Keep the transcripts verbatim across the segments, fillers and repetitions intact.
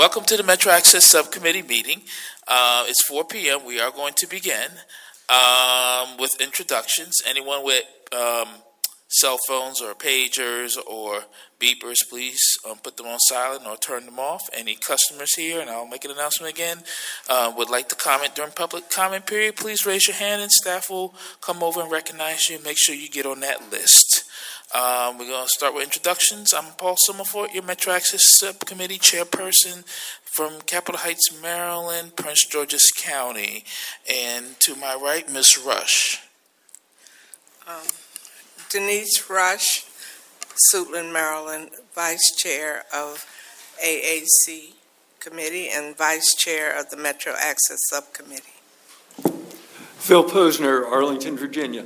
Welcome to the Metro Access Subcommittee meeting. Uh, it's four p.m. We are going to begin um, with introductions. Anyone with um, cell phones or pagers or beepers, please um, put them on silent or turn them off. Any customers here, and I'll make an announcement again, uh, would like to comment during public comment period, please raise your hand and staff will come over and recognize you. Make sure you get on that list. Um, we're going to start with introductions. I'm Paul Summerford, your Metro Access Subcommittee Chairperson from Capitol Heights, Maryland, Prince George's County. And to my right, Miz Rush. Um, Denise Rush, Suitland, Maryland, Vice Chair of A A C Committee and Vice Chair of the Metro Access Subcommittee. Phil Posner, Arlington, Virginia.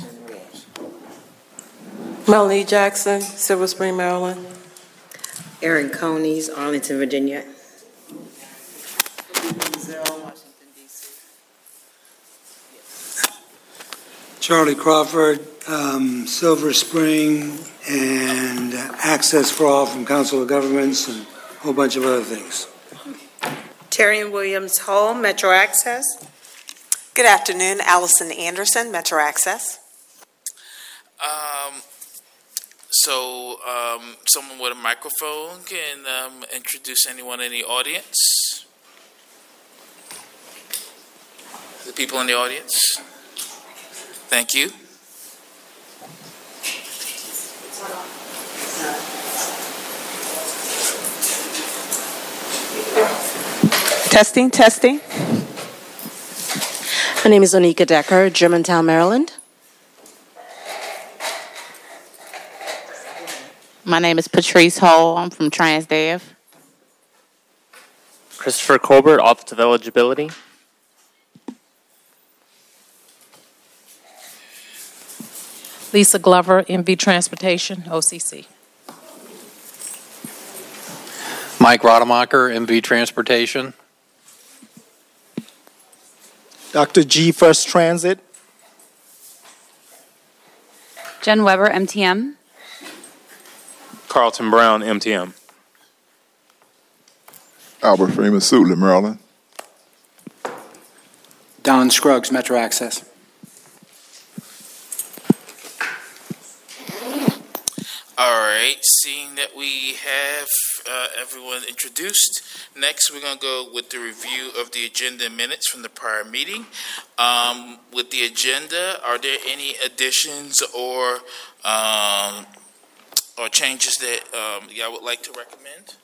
Melanie Jackson, Silver Spring, Maryland. Erin Conies, Arlington, Virginia. Washington, D C Charlie Crawford, um, Silver Spring, and Access for All from Council of Governments, and a whole bunch of other things. Terrian Williams Hull, Metro Access. Good afternoon, Allison Anderson, Metro Access. Um, so um, someone with a microphone can um, introduce anyone in the audience. The people in the audience. Thank you. Testing, testing. My name is Onika Decker, Germantown, Maryland. My name is Patrice Hall. I'm from TransDev. Christopher Colbert, Office of Eligibility. Lisa Glover, M V Transportation, O C C. Mike Rademacher, M V Transportation. Doctor G, First Transit. Jen Weber, M T M. Carlton Brown, M T M. Albert Freeman, Suitland, Maryland. Don Scruggs, Metro Access. All right, seeing that we have uh, everyone introduced, next we're going to go with the review of the agenda minutes from the prior meeting. Um, with the agenda, are there any additions or um, or changes that um, y'all would like to recommend?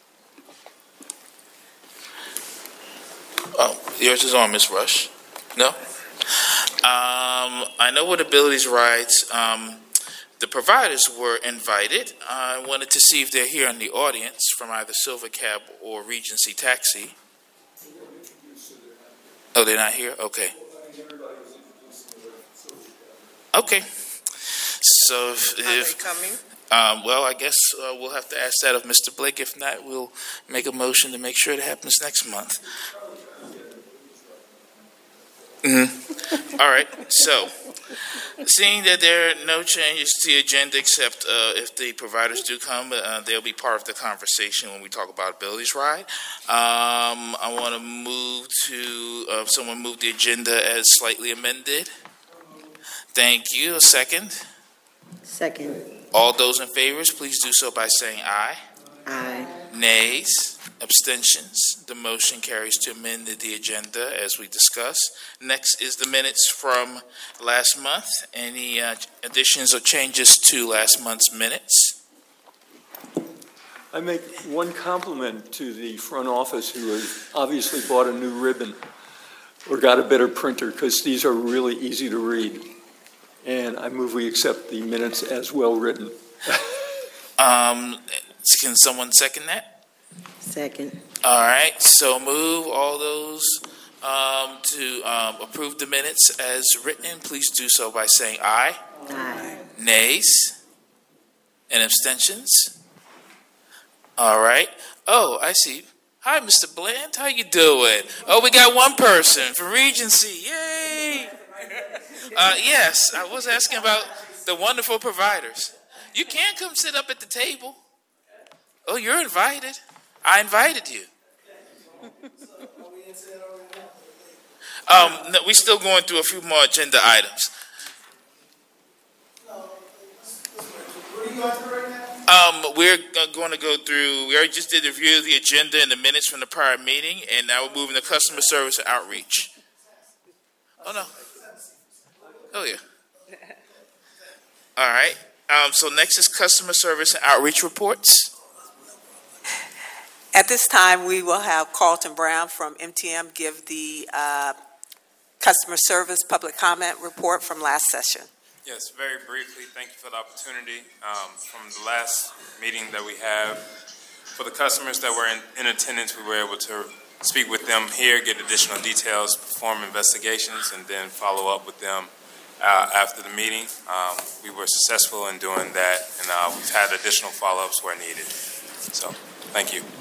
Oh, yours is on, Miz Rush. No? Um, I know with Abilities Rides, um, the providers were invited. I wanted to see if they're here in the audience from either Silver Cab or Regency Taxi. Oh, they're not here? Okay. Okay. So if... Are if they coming? Um, well, I guess uh, we'll have to ask that of Mister Blake. If not, we'll make a motion to make sure it happens next month. Mm-hmm. All right. So, seeing that there are no changes to the agenda except uh, if the providers do come, uh, they'll be part of the conversation when we talk about Abilities Ride. Um, I want to move to, uh, someone move the agenda as slightly amended. Thank you. A second. Second. All those in favor, please do so by saying aye. Aye. Nays, abstentions. The motion carries to amend the agenda as we discussed. Next is the minutes from last month. Any uh, additions or changes to last month's minutes? I make one compliment to the front office who has obviously bought a new ribbon or got a better printer because these are really easy to read. And I move we accept the minutes as well written. um, can someone second that? Second. All right. So move all those um, to um, approve the minutes as written. Please do so by saying aye. Aye. Nays and abstentions. All right. Oh, I see. Hi, Mister Bland. How you doing? Oh, we got one person from Regency. Yay! Uh, yes, I was asking about the wonderful providers. You can come sit up at the table. Oh, you're invited. I invited you. Um, no, we're still going through a few more agenda items. Um, we're going to go through, we already just did a review of the agenda and the minutes from the prior meeting, and now we're moving to customer service and outreach. Oh, no. Oh, yeah. All right. Um, so next is customer service and outreach reports. At this time, we will have Carlton Brown from M T M give the uh, customer service public comment report from last session. Yes, very briefly, thank you for the opportunity. Um, from the last meeting that we have, for the customers that were in, in attendance, we were able to speak with them here, get additional details, perform investigations, and then follow up with them uh, after the meeting. Um, we were successful in doing that, and uh, we've had additional follow-ups where needed. So, thank you.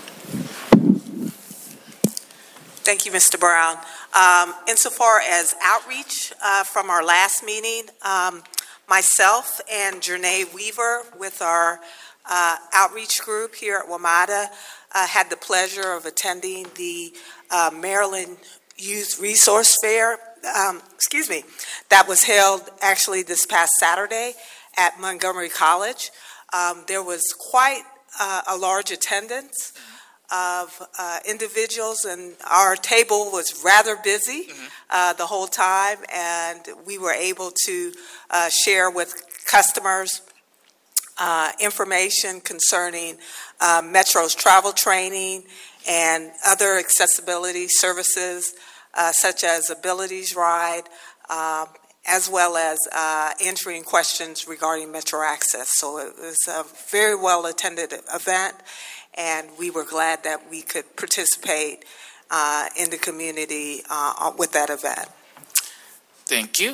Thank you, Mister Brown. Um, insofar as outreach uh, from our last meeting, um, myself and Janae Weaver with our uh, outreach group here at WMATA uh, had the pleasure of attending the uh, Maryland Youth Resource Fair, um, excuse me, that was held actually this past Saturday at Montgomery College. Um, there was quite uh, a large attendance of uh, individuals, and our table was rather busy mm-hmm. uh, the whole time, and we were able to uh, share with customers uh, information concerning uh, Metro's travel training and other accessibility services uh, such as Abilities Ride, um, as well as uh, answering questions regarding Metro Access. So it was a very well-attended event, and we were glad that we could participate uh, in the community uh, with that event. Thank you.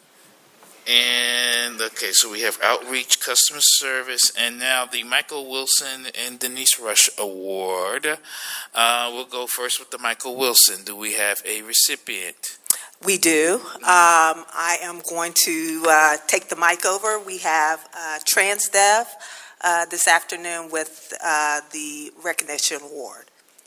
And, okay, so we have outreach, customer service, and now the Michael Wilson and Denise Rush Award. Uh, we'll go first with the Michael Wilson. Do we have a recipient? We do. Um, I am going to uh, take the mic over. We have uh, TransDev Uh, this afternoon with uh, the recognition award.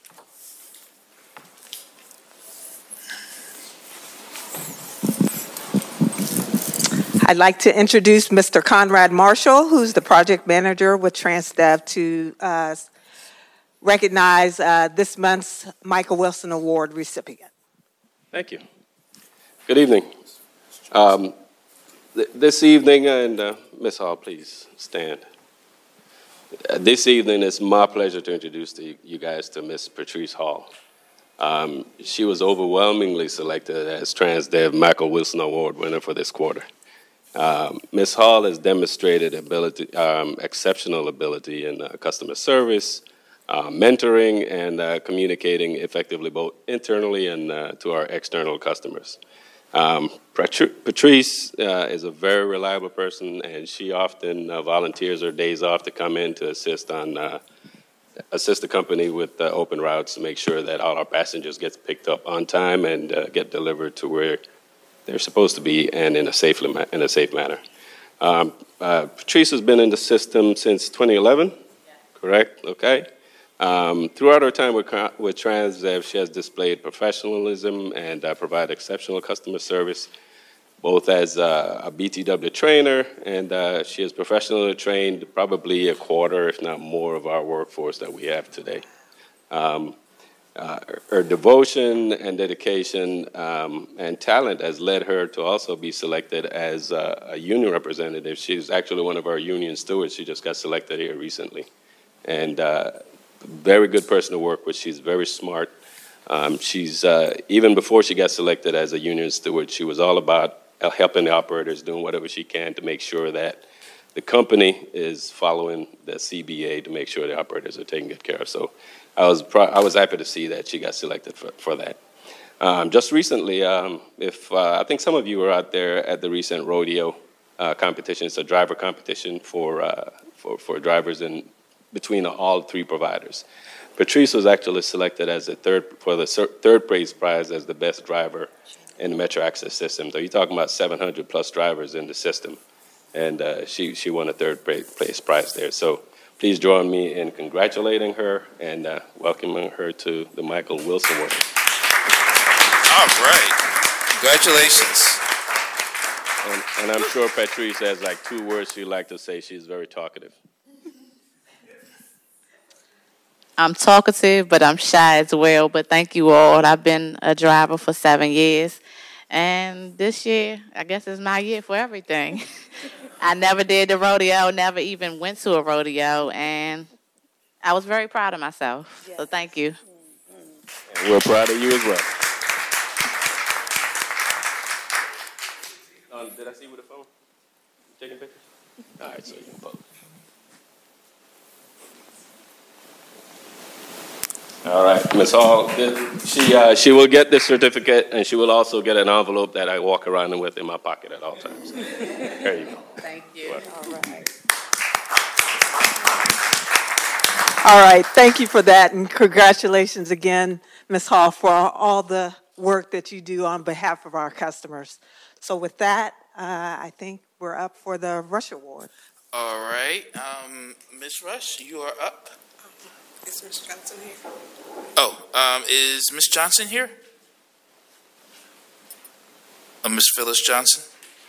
I'd like to introduce Mister Conrad Marshall, who's the project manager with TransDev, to uh, recognize uh, this month's Michael Wilson Award recipient. Thank you. Good evening. Um, th- this evening, and uh, Miz Hall, please stand. Uh, this evening, it's my pleasure to introduce to you, you guys to Miss Patrice Hall. Um, she was overwhelmingly selected as TransDev Michael Wilson Award winner for this quarter. Um, Miz Hall has demonstrated ability, um, exceptional ability in uh, customer service, uh, mentoring, and uh, communicating effectively both internally and uh, to our external customers. Um, Patrice uh, is a very reliable person, and she often uh, volunteers her days off to come in to assist on uh, assist the company with uh, open routes to make sure that all our passengers get picked up on time and uh, get delivered to where they're supposed to be and in a safe in a safe manner. Um, uh, Patrice has been in the system since twenty eleven, correct? Okay. Um, throughout her time with, with TransDev, she has displayed professionalism and uh, provided exceptional customer service, both as uh, a B T W trainer, and uh, she has professionally trained probably a quarter, if not more, of our workforce that we have today. Um, uh, her devotion and dedication um, and talent has led her to also be selected as uh, a union representative. She's actually one of our union stewards. She just got selected here recently. And uh, very good person to work with. She's very smart. Um, she's uh, even before she got selected as a union steward, she was all about helping the operators, doing whatever she can to make sure that the company is following the C B A to make sure the operators are taken good care of. So I was pro- I was happy to see that she got selected for, for that. Um, just recently, um, if uh, I think some of you were out there at the recent rodeo uh, competition. It's a driver competition for uh, for for drivers in between all three providers. Patrice was actually selected as the third for the third place prize as the best driver in the Metro Access system. So you're talking about seven hundred plus drivers in the system, and uh, she she won a third place prize there. So please join me in congratulating her and uh, welcoming her to the Michael Wilson Award. All right. Congratulations. And, and I'm sure Patrice has like two words she'd like to say. She's very talkative. I'm talkative, but I'm shy as well. But thank you all. I've been a driver for seven years. And this year, I guess is my year for everything. I never did the rodeo, never even went to a rodeo. And I was very proud of myself. Yes. So thank you. And we're proud of you as well. Um, did I see you with the phone? You taking pictures? All right, so you can pose. All right, Miz Hall, she uh, she will get this certificate, and she will also get an envelope that I walk around with in my pocket at all times. There you go. Thank you. All right. All right, thank you for that, and congratulations again, Miz Hall, for all the work that you do on behalf of our customers. So with that, uh, I think we're up for the Rush Award. All right. Um, Miz Rush, you are up. Is Miz Johnson here? Oh, um, is Miz Johnson here? Uh, Miz Phyllis Johnson?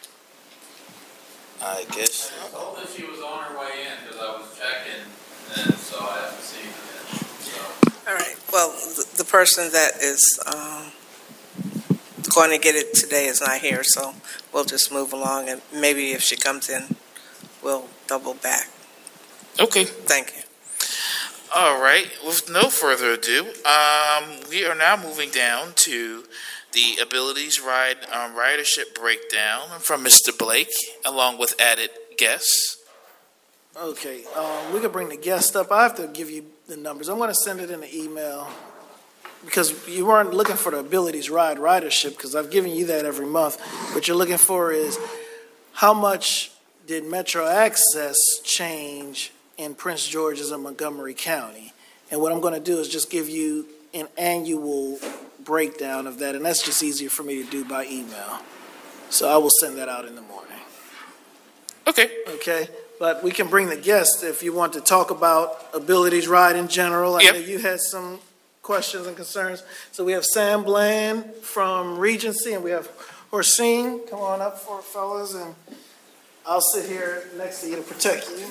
I guess. I told her she was on her way in because I was checking, and so I haven't seen her yet. So. All right. Well, the, the person that is um, going to get it today is not here, so we'll just move along, and maybe if she comes in, we'll double back. Okay. Thank you. All right. With no further ado, um, we are now moving down to the abilities ride um, ridership breakdown from Mister Blake, along with added guests. Okay, um, we can bring the guest up. I have to give you the numbers. I'm going to send it in the email because you weren't looking for the abilities ride ridership because I've given you that every month. What you're looking for is how much did Metro Access change in Prince George's and Montgomery County. And what I'm going to do is just give you an annual breakdown of that, and that's just easier for me to do by email. So I will send that out in the morning. Okay. Okay, but we can bring the guests if you want to talk about abilities ride in general. I yep. know you had some questions and concerns. So we have Sam Bland from Regency, and we have Horsine. Come on up for fellas, and I'll sit here next to you to protect you.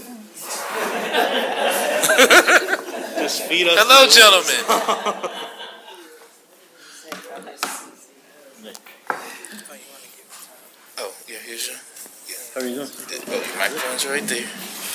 Just feed us. Hello, gentlemen. Oh, yeah, here's your. Yeah. How are you doing? Oh, your microphone's right there.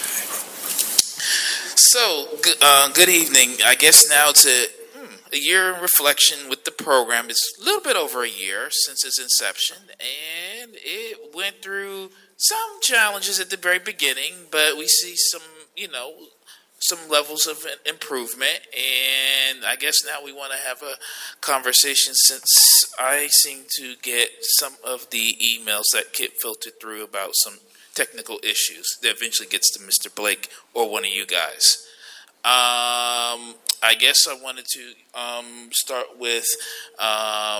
So, good, uh, good evening. I guess now to hmm, a year in reflection with the program. It's a little bit over a year since its inception, and it went through some challenges at the very beginning, but we see some, you know, some levels of improvement, and I guess now we want to have a conversation since I seem to get some of the emails that get filtered through about some technical issues that eventually gets to Mister Blake or one of you guys. Um, I guess I wanted to um, start with um,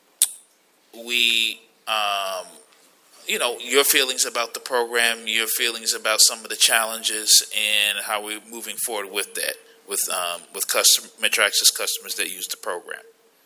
we... Um, you know, your feelings about the program, your feelings about some of the challenges, and how we're moving forward with that, with um, with custom, Metro Access customers that use the program.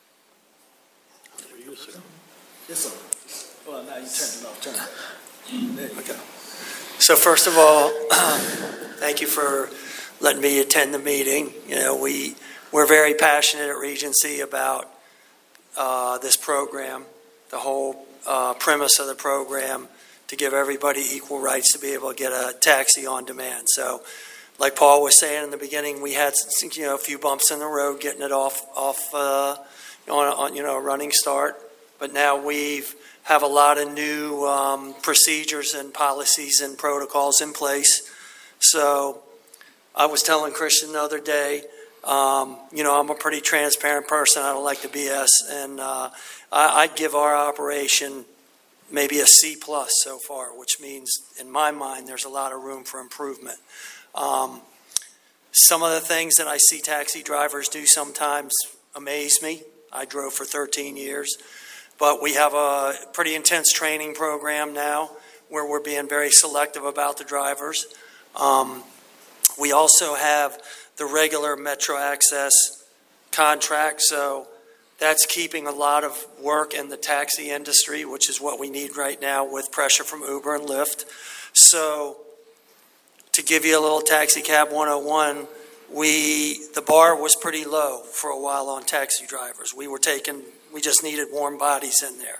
Yes, sir. Well, now you turn it off. Turn it. There you go. So first of all, thank you for letting me attend the meeting. You know, we we're very passionate at Regency about uh, this program, the whole Uh, premise of the program to give everybody equal rights to be able to get a taxi on demand. So, like Paul was saying in the beginning, we had you know a few bumps in the road getting it off off uh, on, on you know a running start, but now we've have a lot of new um, procedures and policies and protocols in place. So, I was telling Christian the other day, um, you know, I'm a pretty transparent person. I don't like to B S, and uh, I'd give our operation maybe a C plus so far, which means, in my mind, there's a lot of room for improvement. Um, some of the things that I see taxi drivers do sometimes amaze me. I drove for thirteen years, but we have a pretty intense training program now where we're being very selective about the drivers. Um, We also have the regular Metro Access contract, so that's keeping a lot of work in the taxi industry, which is what we need right now with pressure from Uber and Lyft. So to give you a little taxi cab one oh one, we the bar was pretty low for a while on taxi drivers. We were taking, we just needed warm bodies in there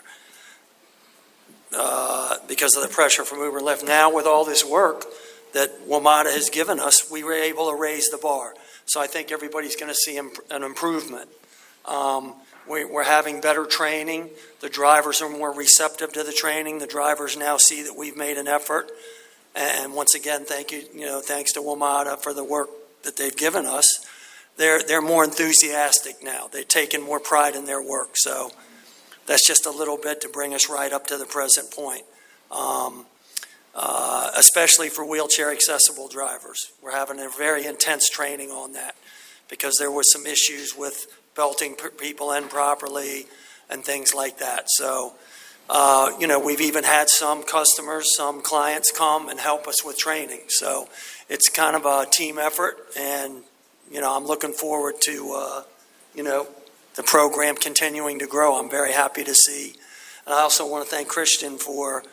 uh, because of the pressure from Uber and Lyft. Now with all this work that WMATA has given us, we were able to raise the bar. So I think everybody's going to see imp- an improvement. Um, we, we're having better training. The drivers are more receptive to the training. The drivers now see that we've made an effort. And once again, thank you, you know, thanks to WMATA for the work that they've given us. They're they're more enthusiastic now. They've taken more pride in their work. So that's just a little bit to bring us right up to the present point. Um, uh, especially for wheelchair accessible drivers. We're having a very intense training on that because there was some issues with belting people in properly and things like that. So, uh, you know, we've even had some customers, some clients come and help us with training. So it's kind of a team effort, and, you know, I'm looking forward to, uh, you know, the program continuing to grow. I'm very happy to see. And I also want to thank Christian for,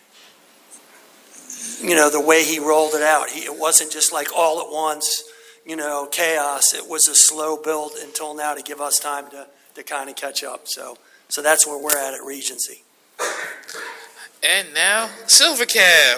you know, the way he rolled it out. He, it wasn't just like all at once, you know, chaos. It was a slow build until now to give us time to, to kind of catch up. So so that's where we're at at Regency. And now, Silver Cab.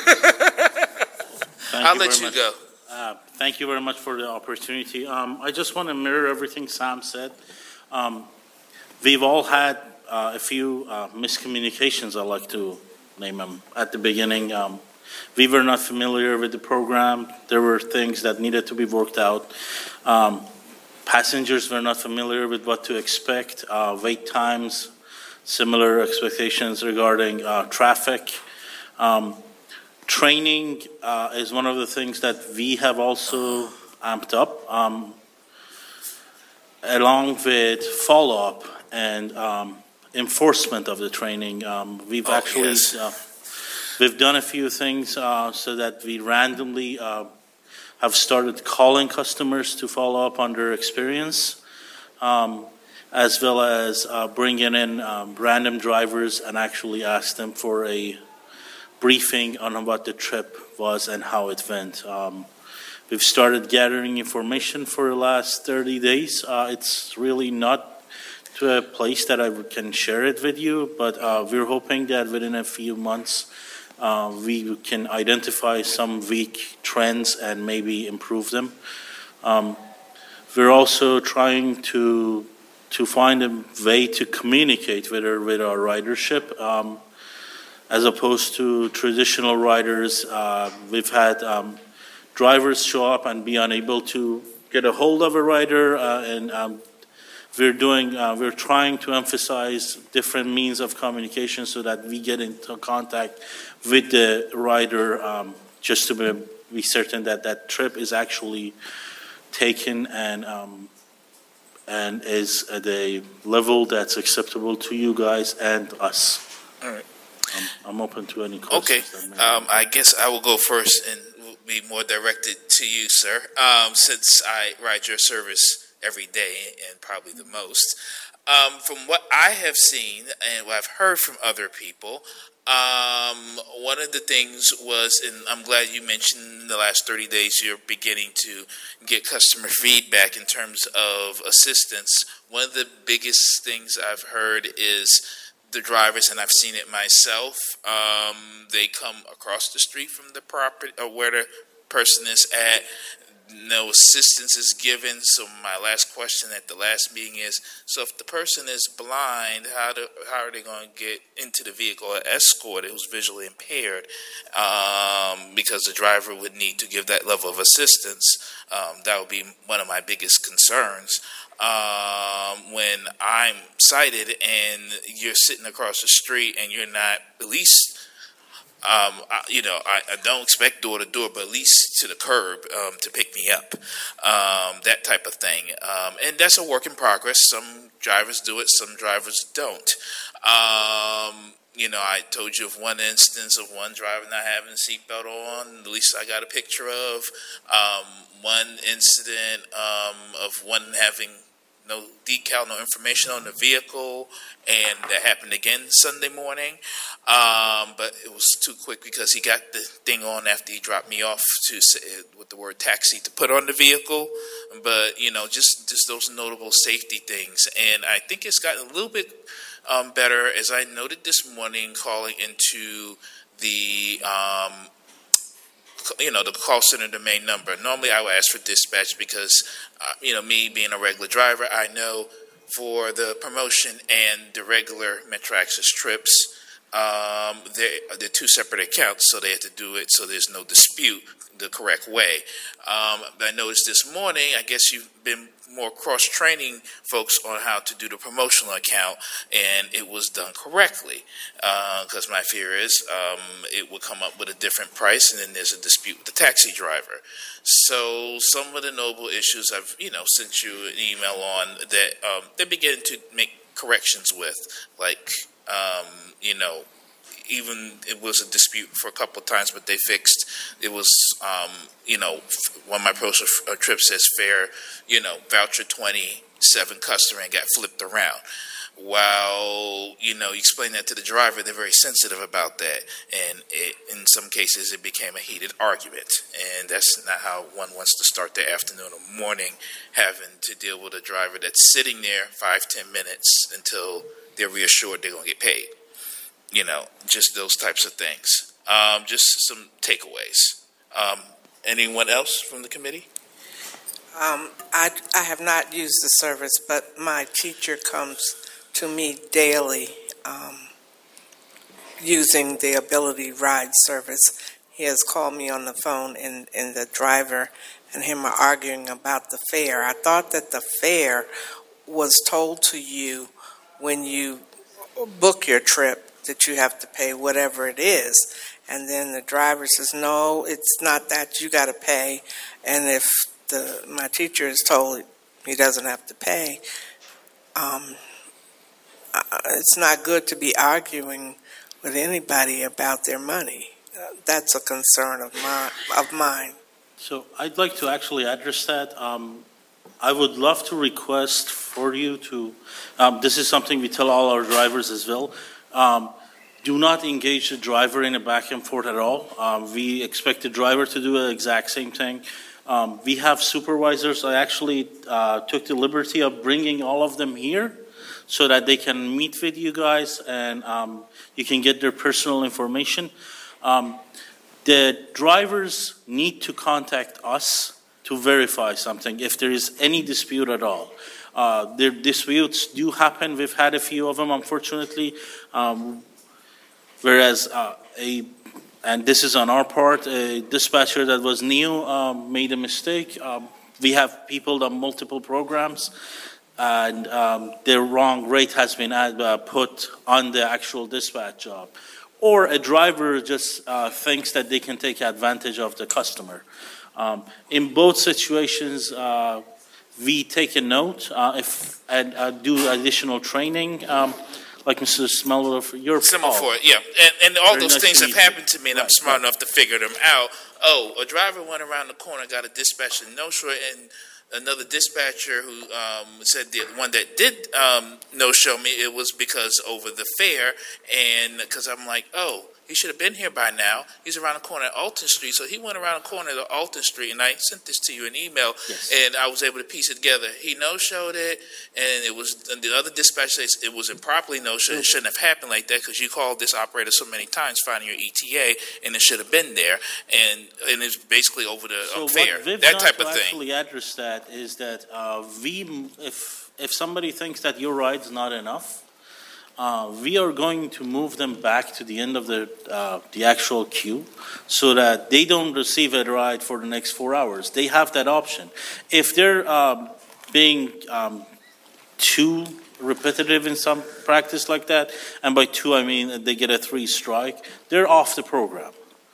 I'll you let very you much. go. Uh, thank you very much for the opportunity. Um, I just want to mirror everything Sam said. Um, we've all had uh, a few uh, miscommunications, I like to name them, at the beginning. Um, we were not familiar with the program. There were things that needed to be worked out. Um, passengers were not familiar with what to expect. Uh, wait times, similar expectations regarding uh, traffic. Um, training uh, is one of the things that we have also amped up, um, along with follow-up and um, enforcement of the training. Um, we've Oh, actually yes. uh, we've done a few things uh, so that we randomly uh, have started calling customers to follow up on their experience, um, as well as uh, bringing in um, random drivers and actually ask them for a briefing on what the trip was and how it went. Um, we've started gathering information for the last thirty days. Uh, it's really not to a place that I can share it with you, but uh, we're hoping that within a few months uh, we can identify some weak trends and maybe improve them. Um, we're also trying to to find a way to communicate with our, with our ridership. Um, as opposed to traditional riders, uh, we've had um, drivers show up and be unable to get a hold of a rider, uh, and um, we're doing, uh, we're trying to emphasize different means of communication so that we get into contact with the rider, um, just to be, be certain that that trip is actually taken and um, and is at a level that's acceptable to you guys and us. All right. I'm, I'm open to any Okay, questions. um, I guess I will go first and will be more directed to you, sir, um, since I ride your service every day and probably the most. Um, from what I have seen and what I've heard from other people, um, one of the things was, and I'm glad you mentioned in the last thirty days you're beginning to get customer feedback in terms of assistance. One of the biggest things I've heard is the drivers, and I've seen it myself, um, they come across the street from the property or where the person is at. No assistance is given. So my last question at the last meeting is, so if the person is blind, how do, how are they going to get into the vehicle or escorted who's visually impaired? Um, because the driver would need to give that level of assistance. Um, that would be one of my biggest concerns. Um, when I'm sighted and you're sitting across the street and you're not, at least, um, I, you know, I, I don't expect door to door, but at least to the curb um, to pick me up, um, that type of thing. Um, and that's a work in progress. Some drivers do it, some drivers don't. Um, you know, I told you of one instance of one driver not having a seatbelt on, at least I got a picture of. Um, one incident um, of one having no decal, no information on the vehicle, and that happened again Sunday morning. Um, but it was too quick because he got the thing on after he dropped me off to say, with the word taxi to put on the vehicle. But, you know, just, just those notable safety things. And I think it's gotten a little bit um, better, as I noted this morning, calling into the um, you know, the call center, the main number. Normally I would ask for dispatch because, uh, you know, me being a regular driver, I know for the promotion and the regular Metro Access trips, um, they're, they're two separate accounts, so they have to do it so there's no dispute the correct way. Um, I noticed this morning, I guess you've been more cross-training folks on how to do the promotional account, and it was done correctly. Because uh, my fear is um, it will come up with a different price, and then there's a dispute with the taxi driver. So some of the noble issues I've, you know, sent you an email on that um, they're beginning to make corrections with, like, um, you know, even it was a dispute for a couple of times, but they fixed. It was, um, you know, one of my pro trips says fare, you know, voucher twenty-seven customer and got flipped around. While, you know, you explain that to the driver, they're very sensitive about that. And it, in some cases, it became a heated argument. And that's not how one wants to start their afternoon or morning, having to deal with a driver that's sitting there five, ten minutes until they're reassured they're going to get paid. You know, just those types of things. Um, just some takeaways. Um, anyone else from the committee? Um, I, I have not used the service, but my teacher comes to me daily um, using the Ability Ride service. He has called me on the phone, and, and the driver and him are arguing about the fare. I thought that the fare was told to you when you book your trip, that you have to pay whatever it is. And then the driver says, no, it's not that, you got to pay. And if the my teacher is told he doesn't have to pay, um, it's not good to be arguing with anybody about their money. Uh, that's a concern of, my, of mine. So I'd like to actually address that. Um, I would love to request for you to, um, this is something we tell all our drivers as well, um, do not engage the driver in a back and forth at all. Um, we expect the driver to do the exact same thing. Um, we have supervisors. I actually uh, took the liberty of bringing all of them here so that they can meet with you guys and um, you can get their personal information. Um, the drivers need to contact us to verify something if there is any dispute at all. Uh, their disputes do happen. We've had a few of them, unfortunately. Um, Whereas uh, a, and this is on our part, a dispatcher that was new um, made a mistake. Um, we have people on multiple programs, and um, their wrong rate has been add, uh, put on the actual dispatch job. Or a driver just uh, thinks that they can take advantage of the customer. Um, in both situations, uh, we take a note uh, if and uh, do additional training. Um, Like Mister Smeller, your Semaphore, yeah. And, and all Very those nice things to have meet you. happened to me, and I'm Right, smart right. enough to figure them out. Oh, a driver went around the corner, got a dispatcher no-show, and another dispatcher who um, said the one that did um, no-show me, it was because over the fare, and because I'm like, oh, he should have been here by now. He's around the corner at Alton Street, so he went around the corner to Alton Street, and I sent this to you in email, Yes. and I was able to piece it together. He no-showed it, and it was and the other dispatcher says it was improperly no-showed. It shouldn't have happened like that because you called this operator so many times finding your E T A, and it should have been there, and and it's basically over the So um, fare, what we've that done type to of thing. actually address that is that uh, we, if if somebody thinks that your ride's not enough, uh, we are going to move them back to the end of the uh, the actual queue, so that they don't receive a ride for the next four hours. They have that option. If they're um, being um, too repetitive in some practice like that, and by two I mean they get a three strike, they're off the program.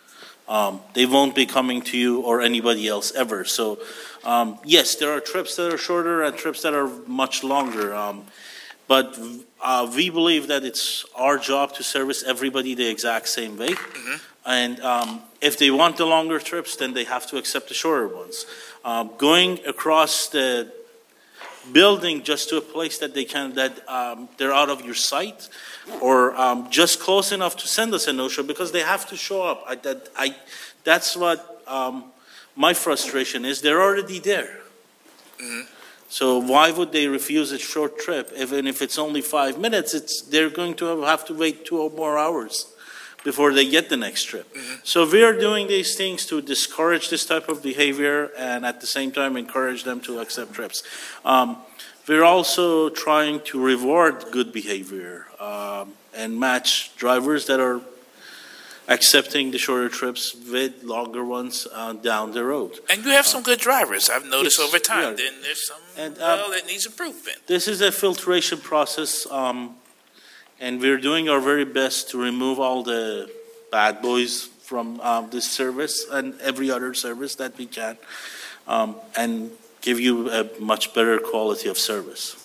Um, they won't be coming to you or anybody else ever. So, um, yes, there are trips that are shorter and trips that are much longer. Um, but uh, we believe that it's our job to service everybody the exact same way. Mhm. And um, if they want the longer trips, then they have to accept the shorter ones. Uh, going across the building just to a place that they can that um, they're out of your sight, or um, just close enough to send us a no-show because they have to show up. I, that I, that's what um, my frustration is. They're already there. Mhm. So why would they refuse a short trip? Even if it's only five minutes, it's they're going to have to wait two or more hours before they get the next trip. So we are doing these things to discourage this type of behavior and at the same time encourage them to accept trips. Um, we're also trying to reward good behavior um, and match drivers that are accepting the shorter trips with longer ones uh, down the road. And you have some good drivers. I've noticed Yes, over time. we are. Then there's some And, uh, well that needs improvement. This is a filtration process, um, and we're doing our very best to remove all the bad boys from um, this service and every other service that we can, um, and give you a much better quality of service.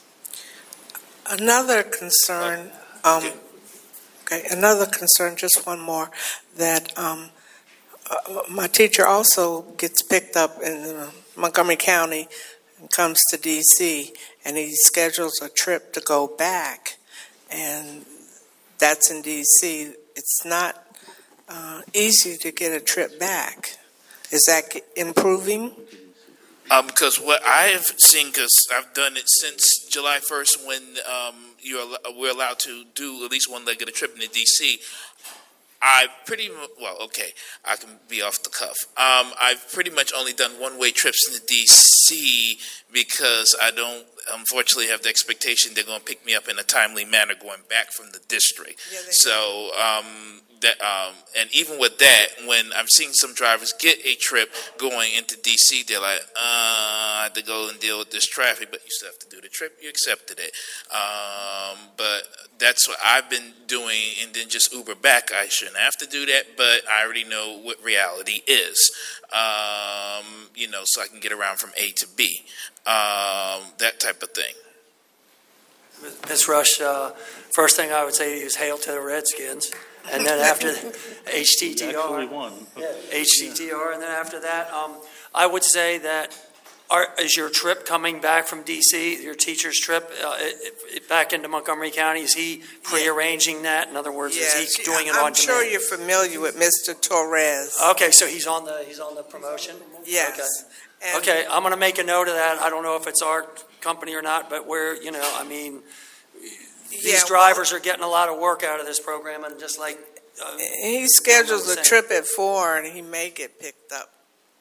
Another concern, um, okay, another concern, just one more, that um, uh, my teacher also gets picked up in uh, Montgomery County and comes to D C, and he schedules a trip to go back, and that's in D C. It's not uh, easy to get a trip back. Is that improving? Um, because what I've seen, because I've done it since July first, when um, you're al- we're allowed to do at least one leg of the trip into D C. I pretty mu- well, okay, I can be off the cuff. Um, I've pretty much only done one-way trips into D C because I don't, unfortunately, have the expectation they're going to pick me up in a timely manner going back from the district. So, um, that, um, and even with that, when I've seen some drivers get a trip going into D C, they're like, uh, I have to go and deal with this traffic, but you still have to do the trip. You accepted it. Um, but that's what I've been doing, and then just Uber back. I shouldn't have to do that, but I already know what reality is, um, you know, so I can get around from A to B, um, that type of thing. Miz Rush, uh, first thing I would say to you is hail to the Redskins. And then after H T T R, Actually won. H T T R, and then after that, um, I would say that are, is your trip coming back from D C, your teacher's trip uh, it, it, back into Montgomery County? Is he prearranging that? In other words, Yes, is he doing it I'm on sure demand? you're familiar with Mister Torres. Okay, so he's on the he's on the promotion. Yes. Okay. Okay, I'm going to make a note of that. I don't know if it's our company or not, but we're you know, I mean. These Yeah, drivers are getting a lot of work out of this program, and just like uh, He schedules a saying. trip at four, and he may get picked up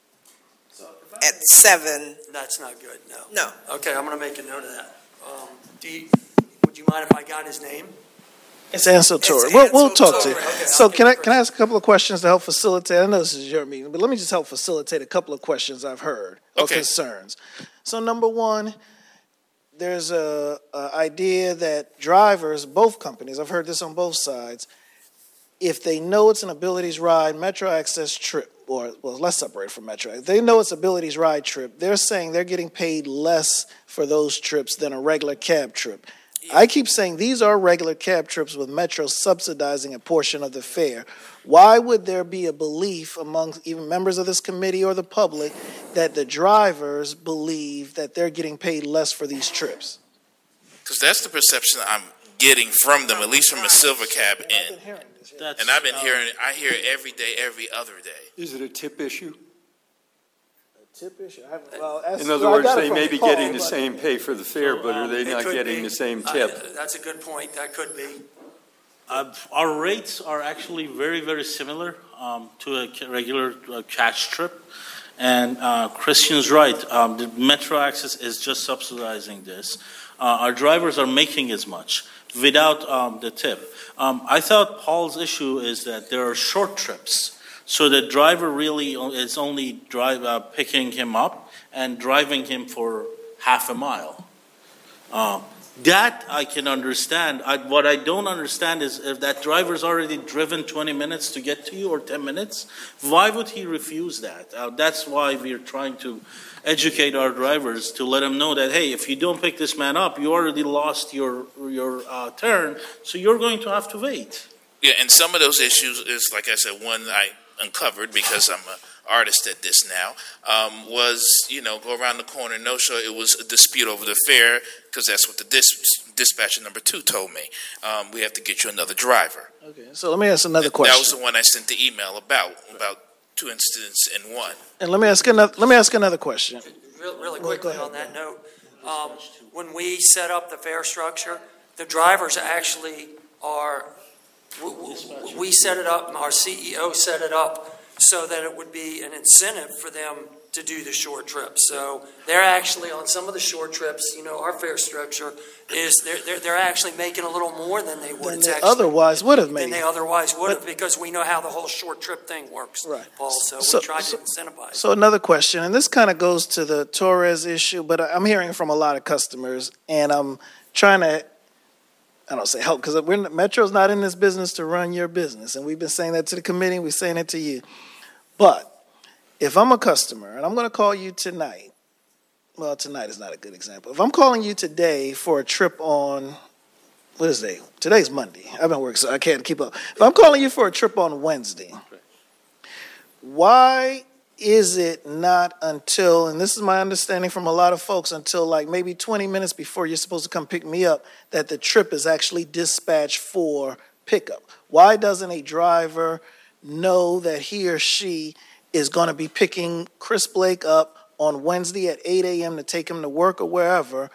at seven. That's not good. No. No. Okay, I'm going to make a note of that. Um, do you, would you mind if I got his name? It's Ansel Torres. It's We'll, we'll Ansel talk to you. Torres. Okay, So I'll can I get can I ask a couple of questions to help facilitate? I know this is your meeting, but let me just help facilitate a couple of questions I've heard or Okay. concerns. So number one, there's a, a idea that drivers, both companies, I've heard this on both sides, if they know it's an Abilities Ride Metro Access trip, or well, let's separate from Metro. If they know it's Abilities Ride trip, they're saying they're getting paid less for those trips than a regular cab trip. I keep saying these are regular cab trips with Metro subsidizing a portion of the fare. Why would there be a belief among even members of this committee or the public that the drivers believe that they're getting paid less for these trips? Because that's the perception I'm getting from them, at least from a silver cab end. That's, And I've been uh, hearing, I hear it every day, every other day. Is it a tip issue? Tip issue. I haven't- well, that's- In other well, I words, got it they from may be Paul, getting the but- same pay for the fare, but are they It not could getting be. the same Uh, tip? that's a good point. That could be. Uh, our rates are actually very, very similar um, to a ca- regular uh, cash trip. And uh, Christian's right. Um, the Metro Access is just subsidizing this. Uh, our drivers are making as much without um, the tip. Um, I thought Paul's issue is that there are short trips. So the driver really o- is only drive, uh, picking him up and driving him for half a mile. Uh, That I can understand. I, what I don't understand is if that driver's already driven twenty minutes to get to you or ten minutes, why would he refuse that? Uh, that's why we're trying to educate our drivers to let them know that, hey, if you don't pick this man up, you already lost your, your uh, turn, so you're going to have to wait. Yeah, and some of those issues is, like I said, one I uncovered because I'm an artist at this now, um, was, you know, go around the corner, no show. It was a dispute over the fare because that's what the dis- dispatcher number two told me. Um, we have to get you another driver. Okay, so let me ask another That- question. That was the one I sent the email about, about two incidents in one. And let me ask another, let me ask another question. Real- Really Well, go quickly ahead. on that note, um, when we set up the fare structure, the drivers actually are, w- w- we set it up, our C E O set it up so that it would be an incentive for them to do the short trips. So they're actually, on some of the short trips, you know, our fare structure is, they're, they're, they're actually making a little more than they would. Than It's they actually- otherwise would have Than made. they otherwise would have, But- because we know how the whole short trip thing works, Right. Paul, so So- we tried so- to incentivize. So another question, and this kind of goes to the Torres issue, but I'm hearing from a lot of customers, and I'm trying to, I don't say help, because we're Metro's not in this business to run your business, and we've been saying that to the committee, we're saying it to you. But if I'm a customer, and I'm going to call you tonight, well, tonight is not a good example. If I'm calling you today for a trip on, what is today? Today's Monday. I've been working, so I can't keep up. If I'm calling you for a trip on Wednesday, why is it not until, and this is my understanding from a lot of folks, until like maybe twenty minutes before you're supposed to come pick me up, that the trip is actually dispatched for pickup? Why doesn't a driver know that he or she is going to be picking Chris Blake up on Wednesday at eight a.m. to take him to work or wherever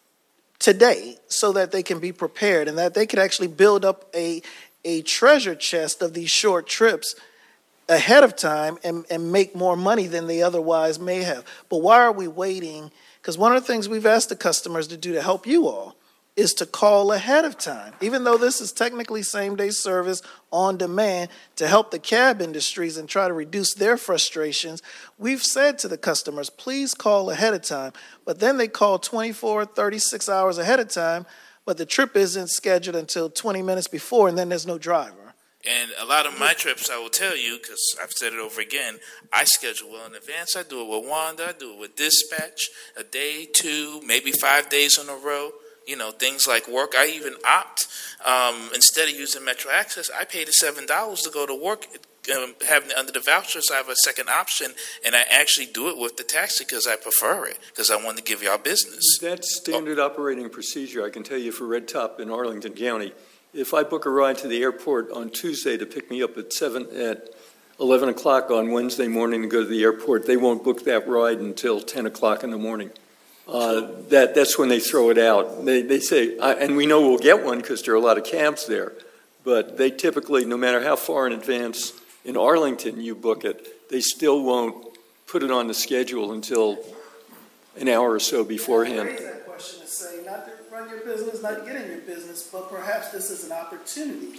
today, so that they can be prepared and that they could actually build up a, a treasure chest of these short trips ahead of time and, and make more money than they otherwise may have? But why are we waiting? Because one of the things we've asked the customers to do to help you all is to call ahead of time. Even though this is technically same-day service on demand to help the cab industries and try to reduce their frustrations, we've said to the customers, please call ahead of time. But then they call twenty-four, thirty-six hours ahead of time, but the trip isn't scheduled until twenty minutes before, and then there's no driver. And a lot of my trips, I will tell you, because I've said it over again, I schedule well in advance. I do it with Wanda, I do it with dispatch, a day, two, maybe five days in a row. You know, things like work. I even opt, um, instead of using Metro Access, I pay the seven dollars to go to work. Um, having it under the vouchers, I have a second option, and I actually do it with the taxi because I prefer it, because I want to give y'all business. That's standard operating procedure. I can tell you for Red Top in Arlington County. If I book a ride to the airport on Tuesday to pick me up at seven at eleven o'clock on Wednesday morning to go to the airport, they won't book that ride until ten o'clock in the morning. Uh, that that's when they throw it out. They they say, I, and we know we'll get one because there are a lot of cabs there. But they typically, no matter how far in advance in Arlington you book it, they still won't put it on the schedule until an hour or so beforehand. I raise that question to say, not to run your business, not to get in your business, but perhaps this is an opportunity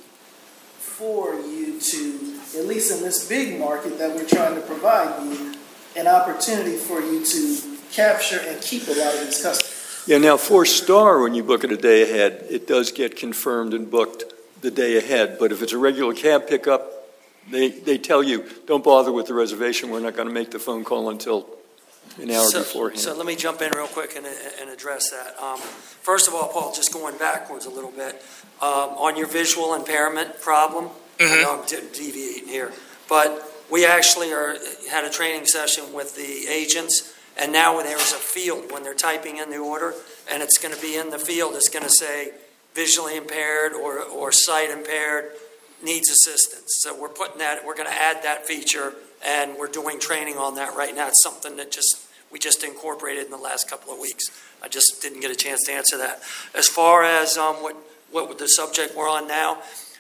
for you to, at least in this big market that we're trying to provide you, an opportunity for you to capture and keep a lot of these customers. Yeah, now for Star, when you book it a day ahead, it does get confirmed and booked the day ahead. But if it's a regular cab pickup, they, they tell you, don't bother with the reservation. We're not going to make the phone call until an hour so, beforehand. So let me jump in real quick and, and address that. Um, first of all, Paul, just going backwards a little bit, um, on your visual impairment problem, Mm-hmm. I know I'm de- deviating here, but we actually are had a training session with the agents, and now when there's a field, when they're typing in the order, and it's going to be in the field, it's going to say visually impaired or, or sight impaired, needs assistance. So we're putting that, we're going to add that feature, and we're doing training on that right now. It's something that just we just incorporated in the last couple of weeks. I just didn't get a chance to answer that. As far as um, what what the subject we're on now,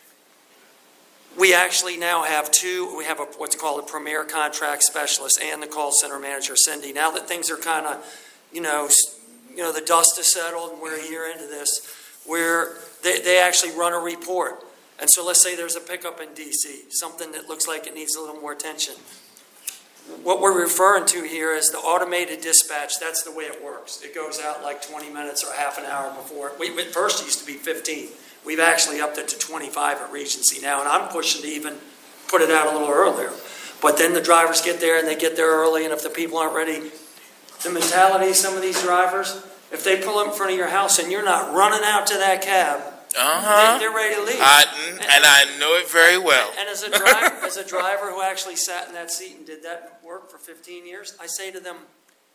we actually now have two. We have a, what's called a premier contract specialist and the call center manager, Cindy. Now that things are kind of, you know, you know, the dust has settled and we're a year into this, where they, they actually run a report. And so let's say there's a pickup in D C, something that looks like it needs a little more attention. what we're referring to here is the automated dispatch. That's the way it works. It goes out like twenty minutes or half an hour before. We, at first it used to be fifteen. We've actually upped it to twenty-five at Regency now, and I'm pushing to even put it out a little earlier. But then the drivers get there, and they get there early, and if the people aren't ready, the mentality of some of these drivers, if they pull up in front of your house and you're not running out to that cab, Uh-huh. they, they're ready to leave. I, and, and I know it very well. And, and as a driver, as a driver who actually sat in that seat and did that work for fifteen years, I say to them,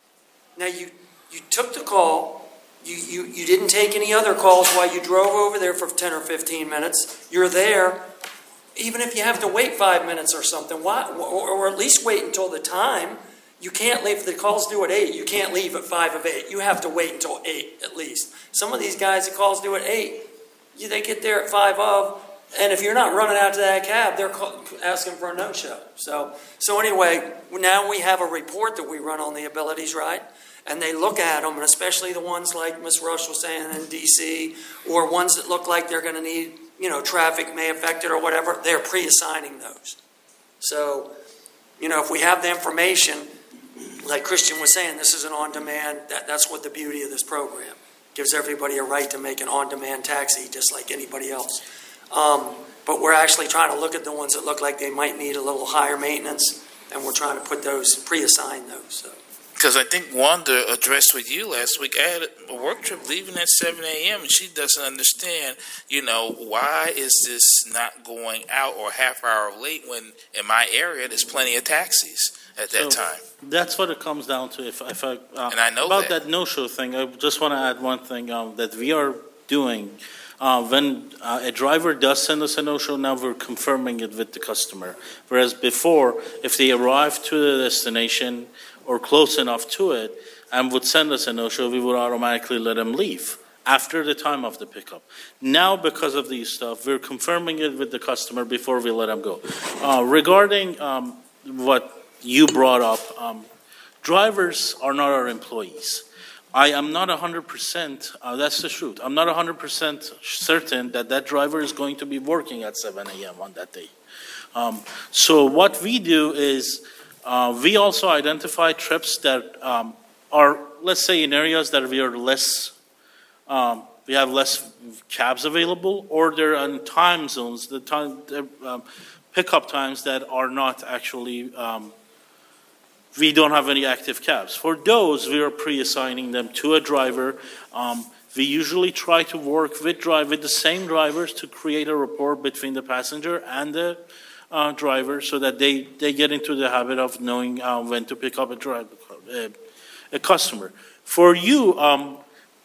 now you, you took the call, you, you, you didn't take any other calls while you drove over there for ten or fifteen minutes. You're there. Even if you have to wait five minutes or something, why, or, or at least wait until the time. You can't leave, the call's due at eight. You can't leave at five of eight. You have to wait until eight at least. Some of these guys, the call's due at eight. You, they get there at five of, and if you're not running out to that cab, they're call, asking for a no-show. So, so anyway, now we have a report that we run on the abilities ride, and they look at them, and especially the ones like Miz Rush was saying in D C, or ones that look like they're going to need, you know, traffic may affect it or whatever, they're pre-assigning those. So, you know, if we have the information, like Christian was saying, this is an on-demand, that, that's what the beauty of this program. Gives everybody a right to make an on-demand taxi just like anybody else. Um, but we're actually trying to look at the ones that look like they might need a little higher maintenance, and we're trying to put those, pre-assign those. So. Because I think Wanda addressed with you last week. I had a work trip leaving at seven a.m. and she doesn't understand, you know, why is this not going out or half hour late when in my area there's plenty of taxis at that So time. That's what it comes down to. If, if I, uh, And I know about that. that no-show thing, I just want to add one thing um, that we are doing. Uh, when uh, a driver does send us a no-show, now we're confirming it with the customer. Whereas before, if they arrive to the destination or close enough to it and would send us a no-show, we would automatically let them leave after the time of the pickup. Now, because of these stuff, we're confirming it with the customer before we let them go. Uh, regarding um, what you brought up, um, drivers are not our employees. I am not one hundred percent, uh, that's the truth, I'm not one hundred percent certain that that driver is going to be working at seven a.m. on that day. Um, so what we do is uh, we also identify trips that um, are, let's say, in areas that we are less, um, we have less cabs available, or they're in time zones, the time um, pickup times that are not actually um, we don't have any active cabs. For those, we are pre-assigning them to a driver. Um, we usually try to work with drive with the same drivers to create a rapport between the passenger and the uh, driver, so that they, they get into the habit of knowing uh, when to pick up a driver, uh, a customer. For you, um,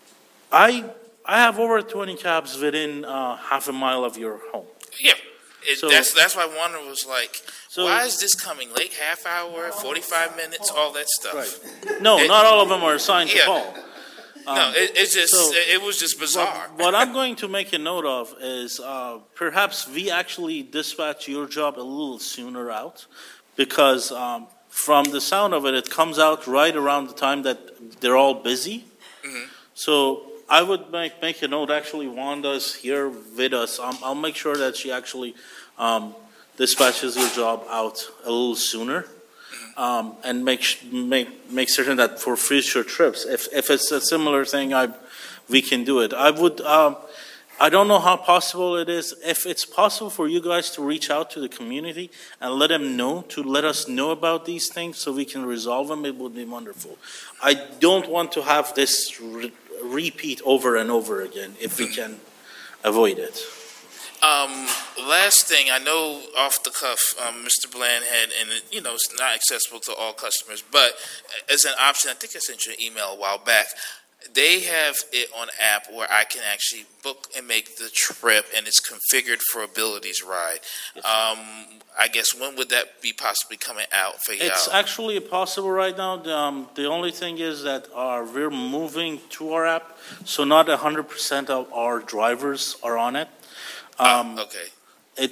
I I have over twenty cabs within uh, half a mile of your home. Yeah, it, So- that's that's why Wanda was like, So- why is this coming late? Half hour, forty-five minutes, all that stuff. Right. No, It- not all of them are assigned to Yeah. call. No, Um, it, it's just so- it was just bizarre. What, what I'm going to make a note of is uh, perhaps we actually dispatch your job a little sooner out, because um, from the sound of it, it comes out right around the time that they're all busy. Mhm. So I would make, make a note, actually, Wanda's here with us. Um, I'll make sure that she actually um, dispatches your job out a little sooner. Um, and make, sh- make make certain that for future trips, if if it's a similar thing, I we can do it. I would. Um, I don't know how possible it is. If it's possible for you guys to reach out to the community and let them know, to let us know about these things, so we can resolve them, it would be wonderful. I don't want to have this re- repeat over and over again if we can avoid it. Um, last thing, I know off the cuff, um, Mister Bland had, and it, you know, it's not accessible to all customers, but as an option, I think I sent you an email a while back. They have it on app where I can actually book and make the trip, and it's configured for Abilities Ride. Um, I guess when would that be possibly coming out for y'all? It's actually possible right now. The, um, the only thing is that uh, we're moving to our app, so not one hundred percent of our drivers are on it. Um, oh, okay. It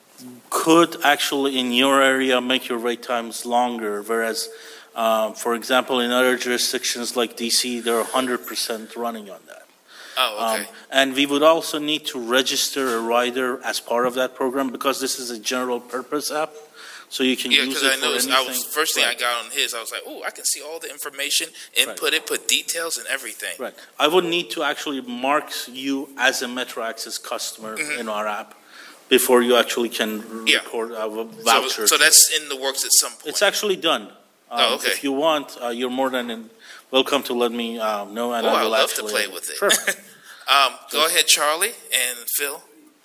could actually, in your area, make your wait times longer, whereas, uh, for example, in other jurisdictions like D C, they're one hundred percent running on that. Oh, okay. Um, and we would also need to register a rider as part of that program, because this is a general purpose app. so you can Yeah, use because it I for noticed, anything. I was, first thing Right. I got on his, I was like, oh, I can see all the information, input it, put details and everything. Right. I would need to actually mark you as a Metro Access customer Mhm. in our app before you actually can Yeah. record a So, voucher. so that's in the works at some point. It's actually done. Um, Oh, okay. If you want, uh, you're more than in, welcome to let me uh, know, and Oh, I I'd will love to actually play with it. Sure. Um, go ahead, Charlie and Phil.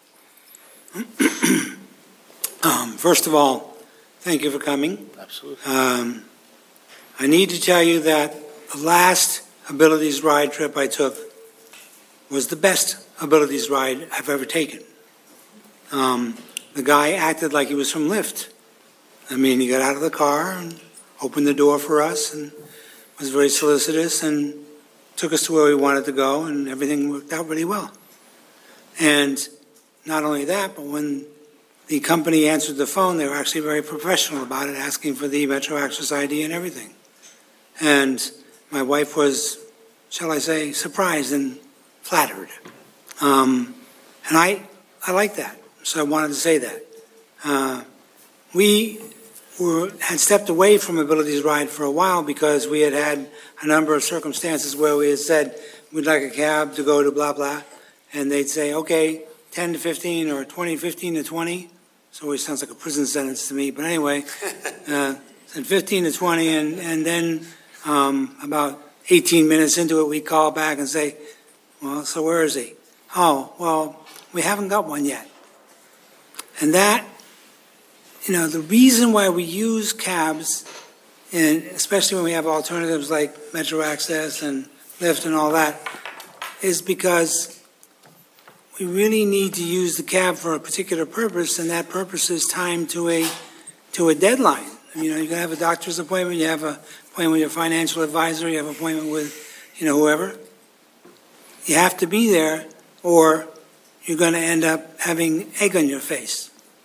Um, first of all, thank you for coming. Absolutely. Um, I need to tell you that the last Abilities Ride trip I took was the best Abilities Ride I've ever taken. Um, the guy acted like he was from Lyft. I mean, he got out of the car and opened the door for us and was very solicitous and took us to where we wanted to go, and everything worked out really well. And not only that, but when the company answered the phone, they were actually very professional about it, asking for the Metro Access I D and everything. And my wife was, shall I say, surprised and flattered. Um, and I, I like that, so I wanted to say that. Uh, we were, had stepped away from Abilities Ride for a while because we had had a number of circumstances where we had said, we'd like a cab to go to blah, blah, and they'd say, okay, ten to fifteen or twenty, fifteen to twenty. So it always sounds like a prison sentence to me. But anyway, uh, said fifteen to twenty, and, and then um, about eighteen minutes into it, we call back and say, well, so where is he? Oh, well, we haven't got one yet. And that, you know, the reason why we use cabs, and especially when we have alternatives like Metro Access and Lyft and all that, is because we really need to use the cab for a particular purpose, and that purpose is timed to a to a deadline. You know, you can have a doctor's appointment, you have an appointment with your financial advisor, you have an appointment with, you know, whoever. You have to be there, or you're going to end up having egg on your face.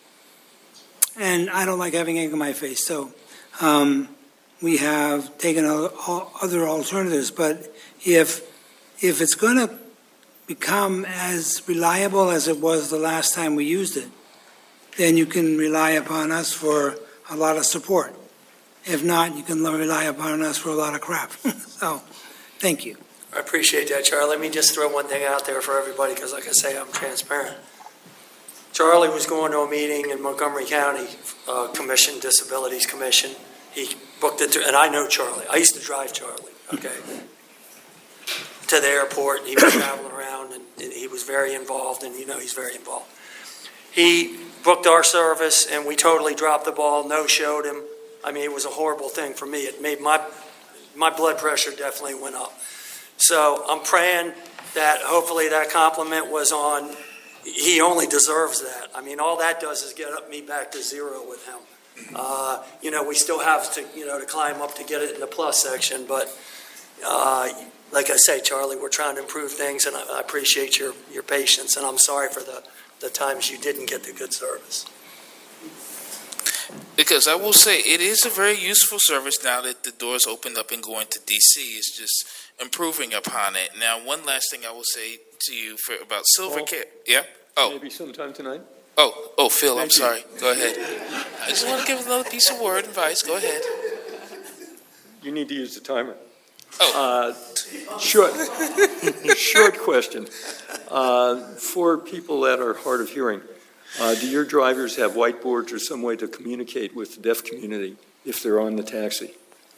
And I don't like having egg on my face, so um, we have taken other alternatives. But if if it's going to become as reliable as it was the last time we used it, then you can rely upon us for a lot of support. If not, you can rely upon us for a lot of crap. So, thank you. I appreciate that, Charlie. Let me just throw one thing out there for everybody, because like I say, I'm transparent. Charlie was going to a meeting in Montgomery County uh, Commission, Disabilities Commission. He booked it, to, and I know Charlie. I used to drive Charlie, okay, to the airport. He was traveling around, and, and he was very involved, and you know he's very involved. He booked our service, and we totally dropped the ball, no-showed him. I mean, it was a horrible thing for me. It made my my blood pressure definitely went up. So I'm praying that hopefully that compliment was on, he only deserves that. I mean, all that does is get up me back to zero with him. Uh, you know, we still have to, you know, to climb up to get it in the plus section, but uh, like I say, Charlie, we're trying to improve things, and I, I appreciate your, your patience, and I'm sorry for the, the times you didn't get the good service. Because I will say, it is a very useful service now that the doors opened up and going to D C. It's just improving upon it. Now, one last thing I will say to you for about Silver Well, Care. Yeah? Oh. Maybe sometime tonight? Oh, oh, Phil, I'm Thank you. sorry. Go ahead. I just want to give another piece of word advice. Go ahead. You need to use the timer. Oh. Uh, short, short question. Uh, for people that are hard of hearing, uh, do your drivers have whiteboards or some way to communicate with the deaf community if they're on the taxi?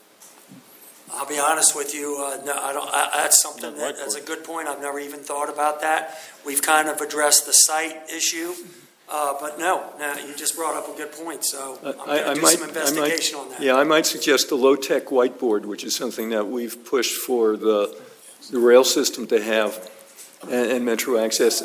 I'll be honest with you, uh, no, I don't, I, that's something that, that's a good point. I've never even thought about that. We've kind of addressed the site issue, uh, but no, no, you just brought up a good point, so I'm I, going I to do might, some investigation I might, on that. Yeah, I might suggest a low-tech whiteboard, which is something that we've pushed for the, the rail system to have, and, and Metro Access.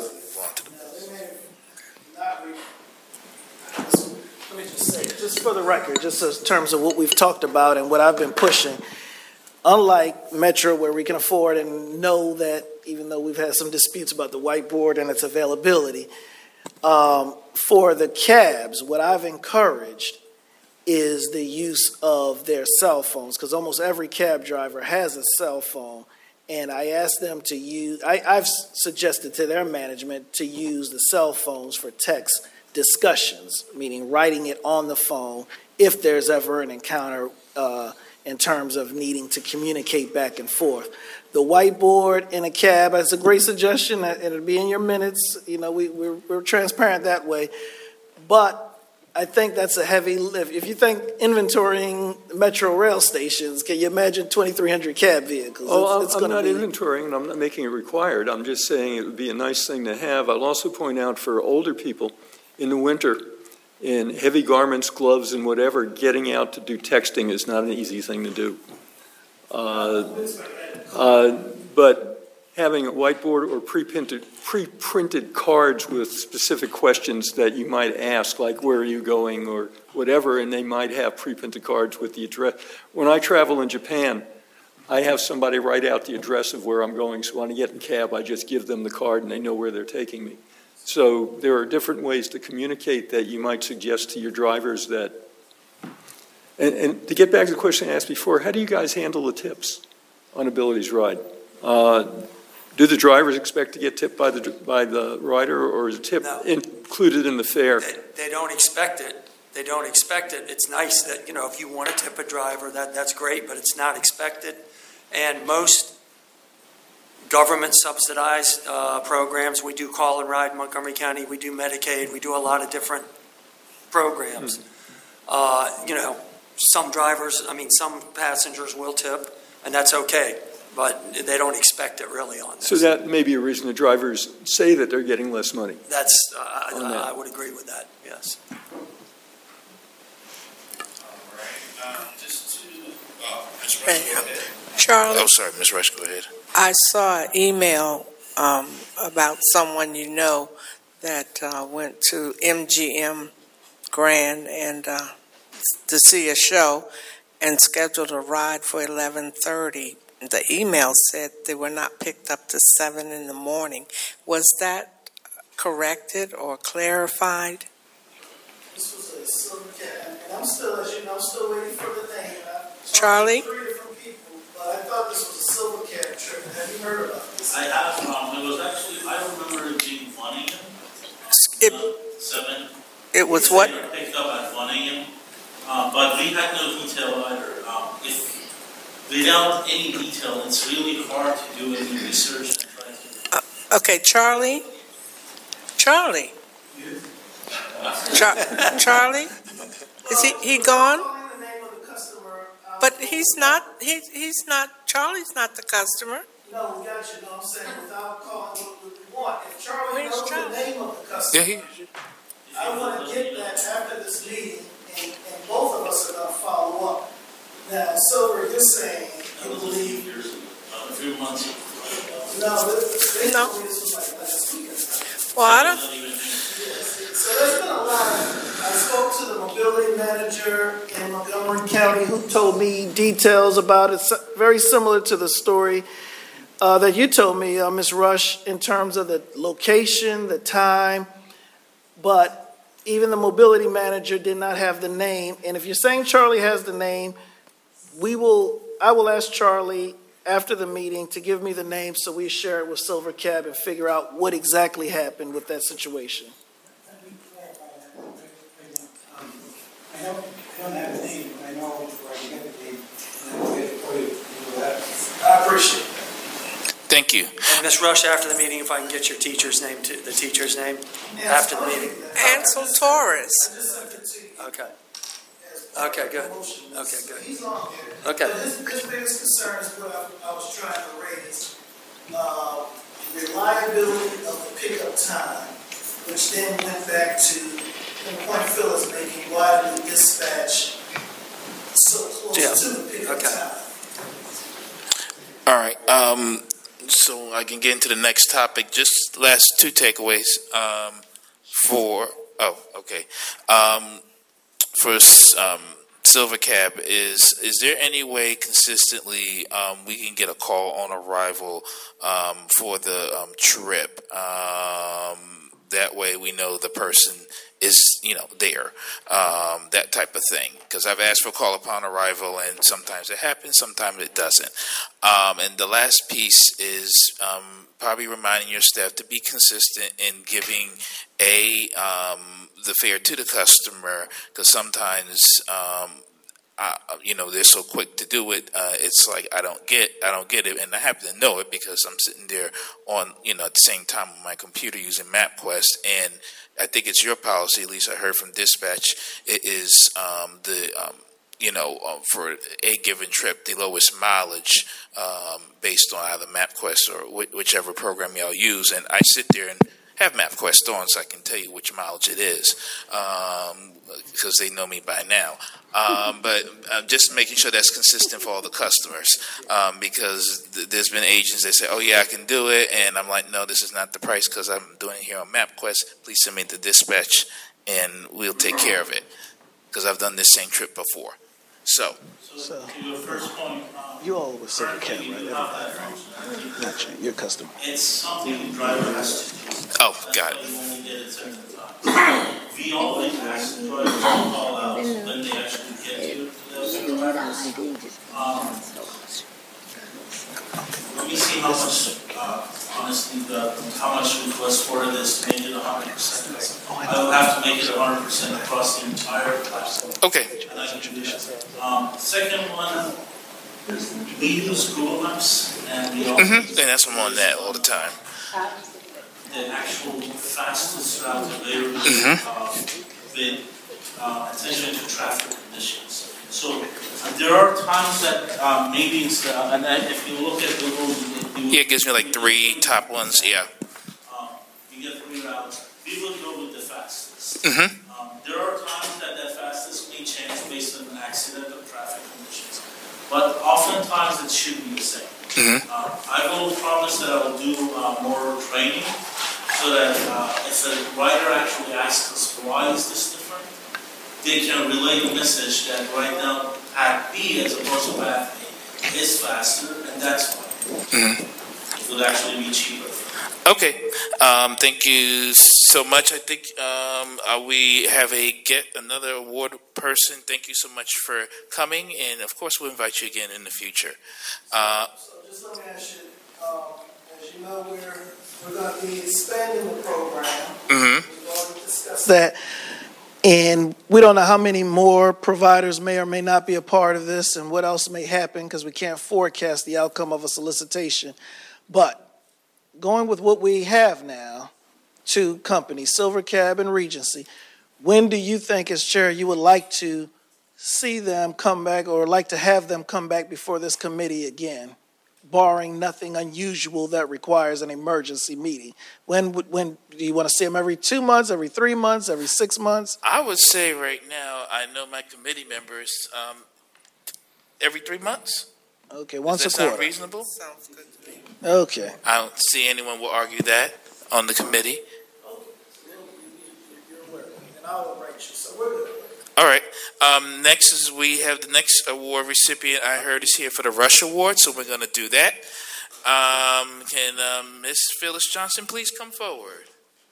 Let me just say, just for the record, just in terms of what we've talked about and what I've been pushing, unlike Metro, where we can afford and know that, even though we've had some disputes about the whiteboard and its availability, um, for the cabs, what I've encouraged is the use of their cell phones, because almost every cab driver has a cell phone. And I asked them to use, I, I've suggested to their management to use the cell phones for text discussions, meaning writing it on the phone if there's ever an encounter uh, in terms of needing to communicate back and forth. The whiteboard in a cab is a great suggestion. It'll be in your minutes. You know, we, we're, we're transparent that way. But I think that's a heavy lift. If you think inventorying metro rail stations, can you imagine twenty-three hundred cab vehicles? Oh, it's, it's I'm, I'm not be... inventorying, and I'm not making it required. I'm just saying it would be a nice thing to have. I'll also point out for older people in the winter, in heavy garments, gloves, and whatever, getting out to do texting is not an easy thing to do. Uh, uh, but having a whiteboard or pre-printed, pre-printed cards with specific questions that you might ask, like where are you going or whatever, and they might have pre-printed cards with the address. When I travel in Japan, I have somebody write out the address of where I'm going, so when I get in cab, I just give them the card and they know where they're taking me. So there are different ways to communicate that you might suggest to your drivers that, and, and to get back to the question I asked before, how do you guys handle the tips on Abilities Ride? Uh, Do the drivers expect to get tipped by the by the rider, or is a tip No. included in the fare? They, they don't expect it. They don't expect it. It's nice that, you know, if you want to tip a driver, that, that's great, but it's not expected. And most government subsidized uh, programs, we do call and ride in Montgomery County, we do Medicaid, we do a lot of different programs. Mm-hmm. Uh, you know, some drivers, I mean, some passengers will tip, and that's okay. But they don't expect it really on this. So that may be a reason the drivers say that they're getting less money. That's, uh, I, I would agree with that, yes. All right. Um, just to, oh, Miz Rush, go ahead. Charlie? Oh, sorry, Miz Rush, go ahead. I saw an email um, about someone you know that uh, went to M G M Grand and uh, to see a show and scheduled a ride for eleven thirty. The email said they were not picked up to seven in the morning. Was that corrected or clarified? This was a silver cat, and I'm still, as you know, I'm still waiting for the name. Charlie? Three different people, but I thought this was a silver cat trip. Have you heard about this? I have, um, it was actually, I remember it being funny. It, uh, seven. It was what? They were picked up at one a.m., uh, but we had no detail either. Um, if Without any detail, it's really hard to do any research. And try to... Uh, okay, Charlie? Charlie? Char- Charlie? Is he, he gone? But he's not, he, he's not, Charlie's not the customer. No, we got you, know what I'm saying, without calling what we want. If Charlie Where's knows Charlie? the name of the customer, Yeah, he... I want to get that after this meeting, and, and both of us are going to follow up. Now, Silver, you're saying you believe... A few months ago. No, this, this, No. this was like last week. Well, I don't... Yes. So there's been a lot. I spoke to the mobility manager in Montgomery County who told me details about it, very similar to the story uh, that you told me, uh, Miz Rush, in terms of the location, the time, but even the mobility manager did not have the name. And if you're saying Charlie has the name, we will. I will ask Charlie after the meeting to give me the name so we share it with Silver Cab and figure out what exactly happened with that situation. I don't, I don't have a name, but I know where I can get the name, and I'll get it for you. You know that. I appreciate it. Thank you. And Miz Rush, after the meeting, if I can get your teacher's name, too, the teacher's name, after the meeting. Ansel Torres. Okay. Okay, good. Okay, good. He's on there. Okay. But his, his biggest concern is what I, I was trying to raise. Uh, reliability of the pickup time, which then went back to the point Phil is making, why do we dispatch so close Yeah. to the pickup Okay. time? All right. Um, so I can get into the next topic. Just last two takeaways um, for, oh, okay. Um, for um, Silver Cab, is is there any way consistently um, we can get a call on arrival um, for the um, trip? Um, that way we know the person is, you know, there, um, that type of thing. Because I've asked for call upon arrival, and sometimes it happens, sometimes it doesn't. Um, and the last piece is um, probably reminding your staff to be consistent in giving a um, the fare to the customer, because sometimes um, I, you know, they're so quick to do it. Uh, it's like I don't get, I don't get it, and I happen to know it because I'm sitting there on, you know, at the same time on my computer using MapQuest, and I think it's your policy. At least I heard from dispatch. It is um, the um, you know, um, for a given trip, the lowest mileage um, based on either MapQuest or wh- whichever program y'all use, and I sit there and have MapQuest on so I can tell you which mileage it is, um, because they know me by now. Um, but uh, just making sure that's consistent for all the customers, um, because th- there's been agents that say, oh, yeah, I can do it. And I'm like, no, this is not the price because I'm doing it here on MapQuest. Please send me the dispatch and we'll take care of it, because I've done this same trip before. So, So, To your first point, um, you all with Silver Cab, right? Everybody, right? Not you, your customer. it's something the driver has to do. oh, got it. You only get it certain times. We always ask the drivers to call out when they actually get to the drivers. Um, Let me see how much, uh, honestly, the, how much request for this to make it one hundred percent. I will have to make it one hundred percent across the entire platform. Okay. And I can do that. Um, second one, we use Google Maps, and we also Mm-hmm. And that's I'm on that all the time. the actual fastest route available Mhm. uh, with uh, attention to traffic conditions. So uh, there are times that uh, maybe it's, uh, and then if you look at Google, you, Yeah, it gives me like three top ones. Yeah. um, you get three routes. We will go with the fastest. Mm-hmm. Um, there are times that that fastest may change based on an accident or traffic conditions, but oftentimes it should be the same. Mm-hmm. Uh, I will promise that I will do uh, more training so that uh, if a rider actually asks us why is this different, they can relay the message that right now path B as opposed to path A is faster, and that's why Mm-hmm. it would actually be cheaper. Okay. Um, thank you so much. I think um, uh, we have a get another award person. Thank you so much for coming, and of course we'll invite you again in the future. Uh, So just let me ask you, um, as you know, we're, we're going to be expanding the program. mm-hmm. We've already discussed that. And we don't know how many more providers may or may not be a part of this and what else may happen because we can't forecast the outcome of a solicitation. But going with what we have now, two companies, Silver Cab and Regency, when do you think as chair you would like to see them come back or like to have them come back before this committee again, barring nothing unusual that requires an emergency meeting? When would, when do you want to see them? Every two months, every three months, every six months? I would say right now, I know my committee members um, every three months. Okay, once a Does that sound quarter. reasonable? Sounds good to me. Okay. I don't see anyone will argue that on the committee. All right. Um, next is we have the next award recipient I heard is here for the Rush Award, so we're going to do that. Um, can um, Miss Phyllis Johnson please come forward?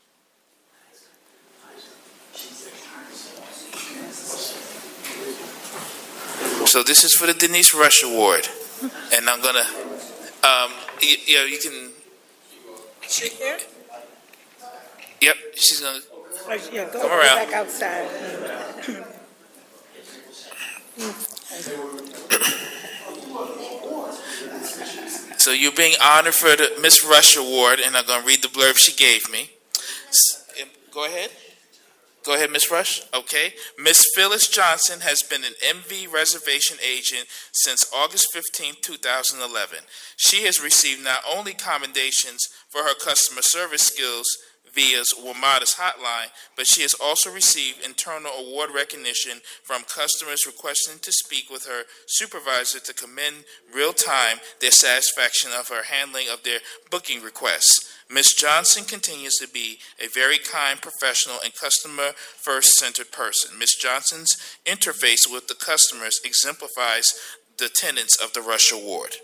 So this is for the Denise Rush Award, and I'm gonna, um, you, you know, you can. Is she here? Yep, she's gonna Yeah, go come around. back outside. So you're being honored for the Miss Rush Award, and I'm gonna read the blurb she gave me. S- Go ahead. Go ahead, Miss Rush. Okay. Miss Phyllis Johnson has been an M V reservation agent since August fifteenth, two thousand eleven. She has received not only commendations for her customer service skills via WMATA's hotline, but she has also received internal award recognition from customers requesting to speak with her supervisor to commend real-time their satisfaction of her handling of their booking requests. Miz Johnson continues to be a very kind, professional, and customer-first-centered person. Miz Johnson's interface with the customers exemplifies the tenets of the Rush Award.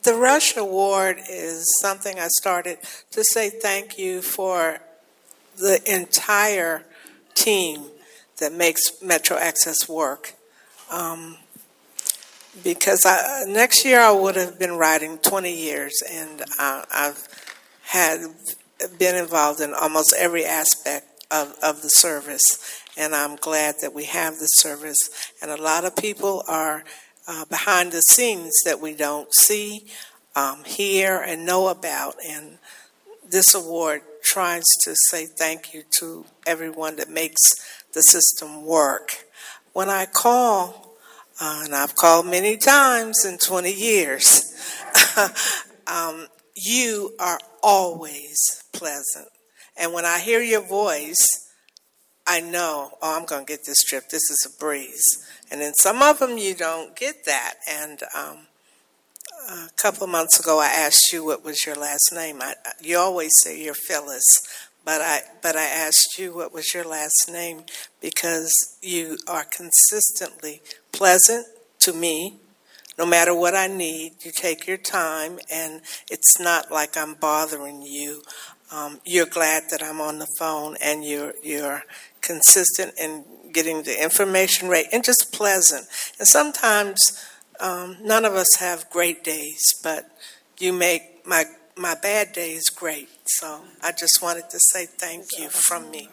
The Rush Award is something I started to say thank you for the entire team that makes Metro Access work. Um, because I, next year I would have been riding twenty years, and uh, I've had been involved in almost every aspect of, of the service, and I'm glad that we have the service. And a lot of people are uh, behind the scenes that we don't see, um, hear, and know about. And this award tries to say thank you to everyone that makes the system work. When I call, uh, and I've called many times in twenty years, um, you are always pleasant. And when I hear your voice, I know, oh, I'm going to get this trip. This is a breeze. And then some of them, you don't get that. And um, a couple of months ago, I asked you what was your last name. I, you always say you're Phyllis, but I but I asked you what was your last name because you are consistently pleasant to me. No matter what I need, you take your time, and it's not like I'm bothering you. Um, you're glad that I'm on the phone, and you're you're consistent in getting the information right, and just pleasant. And sometimes um, none of us have great days, but you make my my bad days great. So I just wanted to say thank you from me.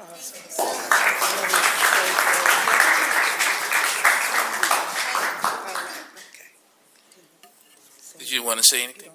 Did you want to say anything?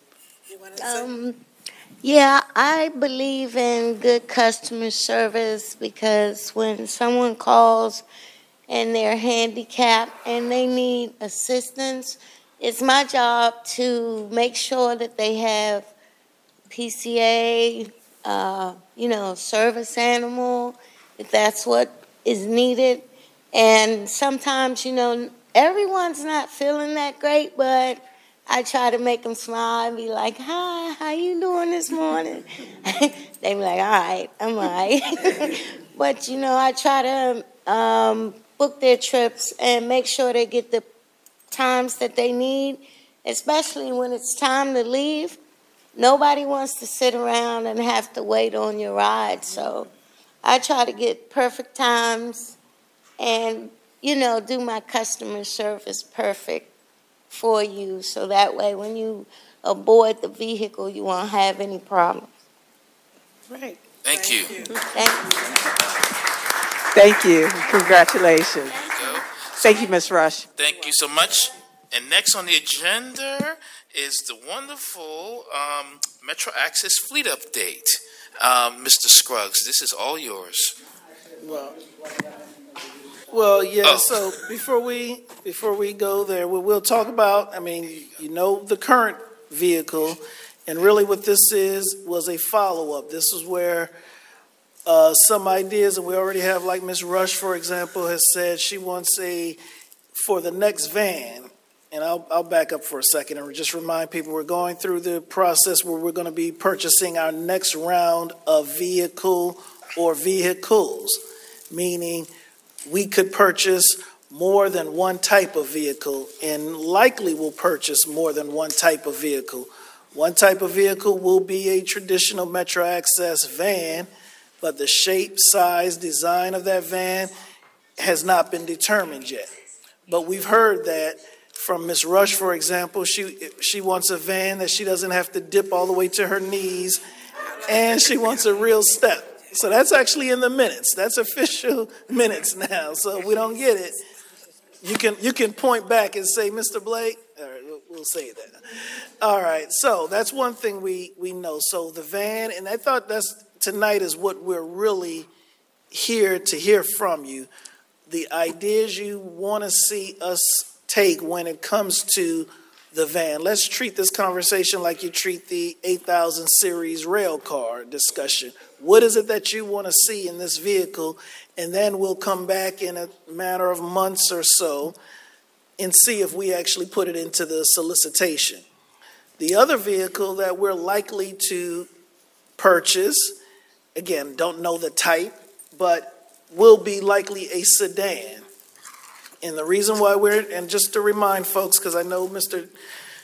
Um, yeah, I believe in good customer service because when someone calls and they're handicapped and they need assistance, it's my job to make sure that they have P C A, uh, you know, service animal, if that's what is needed. And sometimes, you know, everyone's not feeling that great, but I try to make them smile and be like, hi, how you doing this morning? They be like, all right, I'm all right. But, you know, I try to um, book their trips and make sure they get the times that they need, especially when it's time to leave. Nobody wants to sit around and have to wait on your ride. So I try to get perfect times and, you know, do my customer service perfect for you, so that way when you aboard the vehicle, you won't have any problems. Right. Thank, Thank you. you. Thank you. Thank you. Congratulations. There you go. Thank you, Miz Rush. Thank you so much. And next on the agenda is the wonderful um, Metro Access Fleet Update. Um, Mister Scruggs, this is all yours. Well, well, yeah. Oh. So before we before we go there, we'll, we'll talk about. I mean, you know, the current vehicle, and really what this is was a follow up. This is where uh, some ideas, and we already have, like Miz Rush, for example, has said she wants a for the next van. And I'll I'll back up for a second and just remind people we're going through the process where we're going to be purchasing our next round of vehicle or vehicles, meaning we could purchase more than one type of vehicle and likely will purchase more than one type of vehicle. One type of vehicle will be a traditional Metro Access van, but the shape, size, design of that van has not been determined yet. But we've heard that from Miz Rush, for example. She she wants a van that she doesn't have to dip all the way to her knees, and she wants a real step. So that's actually in the minutes. That's official minutes now. So we don't get it. You can you can point back and say, Mister Blake. All right, we'll, we'll say that. All right. So that's one thing we we know. So the van, and I thought that's tonight is what we're really here to hear from you. The ideas you want to see us take when it comes to the van. Let's treat this conversation like you treat the eight thousand series rail car discussion. What is it that you want to see in this vehicle? And then we'll come back in a matter of months or so and see if we actually put it into the solicitation. The other vehicle that we're likely to purchase, again, don't know the type, but will be likely a sedan. And the reason why we're, and just to remind folks, because I know Mister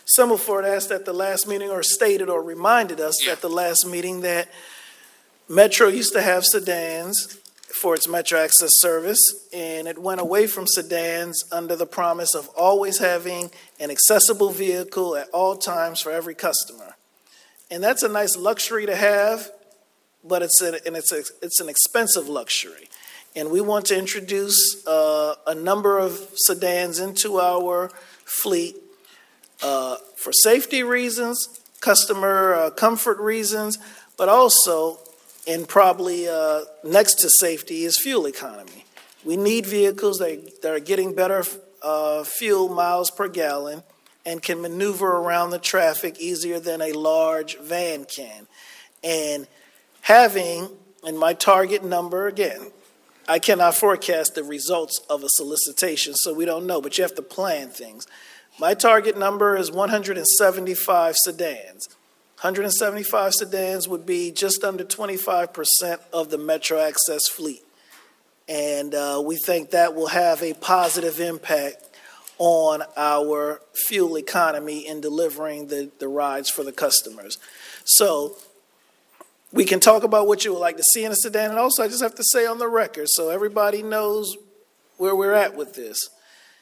Semmelford asked at the last meeting, or stated or reminded us at the last meeting, that Metro used to have sedans for its Metro Access service, and it went away from sedans under the promise of always having an accessible vehicle at all times for every customer. And that's a nice luxury to have, but it's a, and it's a, it's an expensive luxury. And we want to introduce uh, a number of sedans into our fleet uh, for safety reasons, customer uh, comfort reasons, but also, and probably uh, next to safety, is fuel economy. We need vehicles that, that are getting better uh, fuel miles per gallon and can maneuver around the traffic easier than a large van can. And having, and my target number, again, I cannot forecast the results of a solicitation, so we don't know, but you have to plan things. My target number is one hundred seventy-five sedans. one hundred seventy-five sedans would be just under twenty-five percent of the Metro Access fleet. And uh, we think that will have a positive impact on our fuel economy in delivering the, the rides for the customers. So we can talk about what you would like to see in a sedan, and also I just have to say on the record so everybody knows where we're at with this.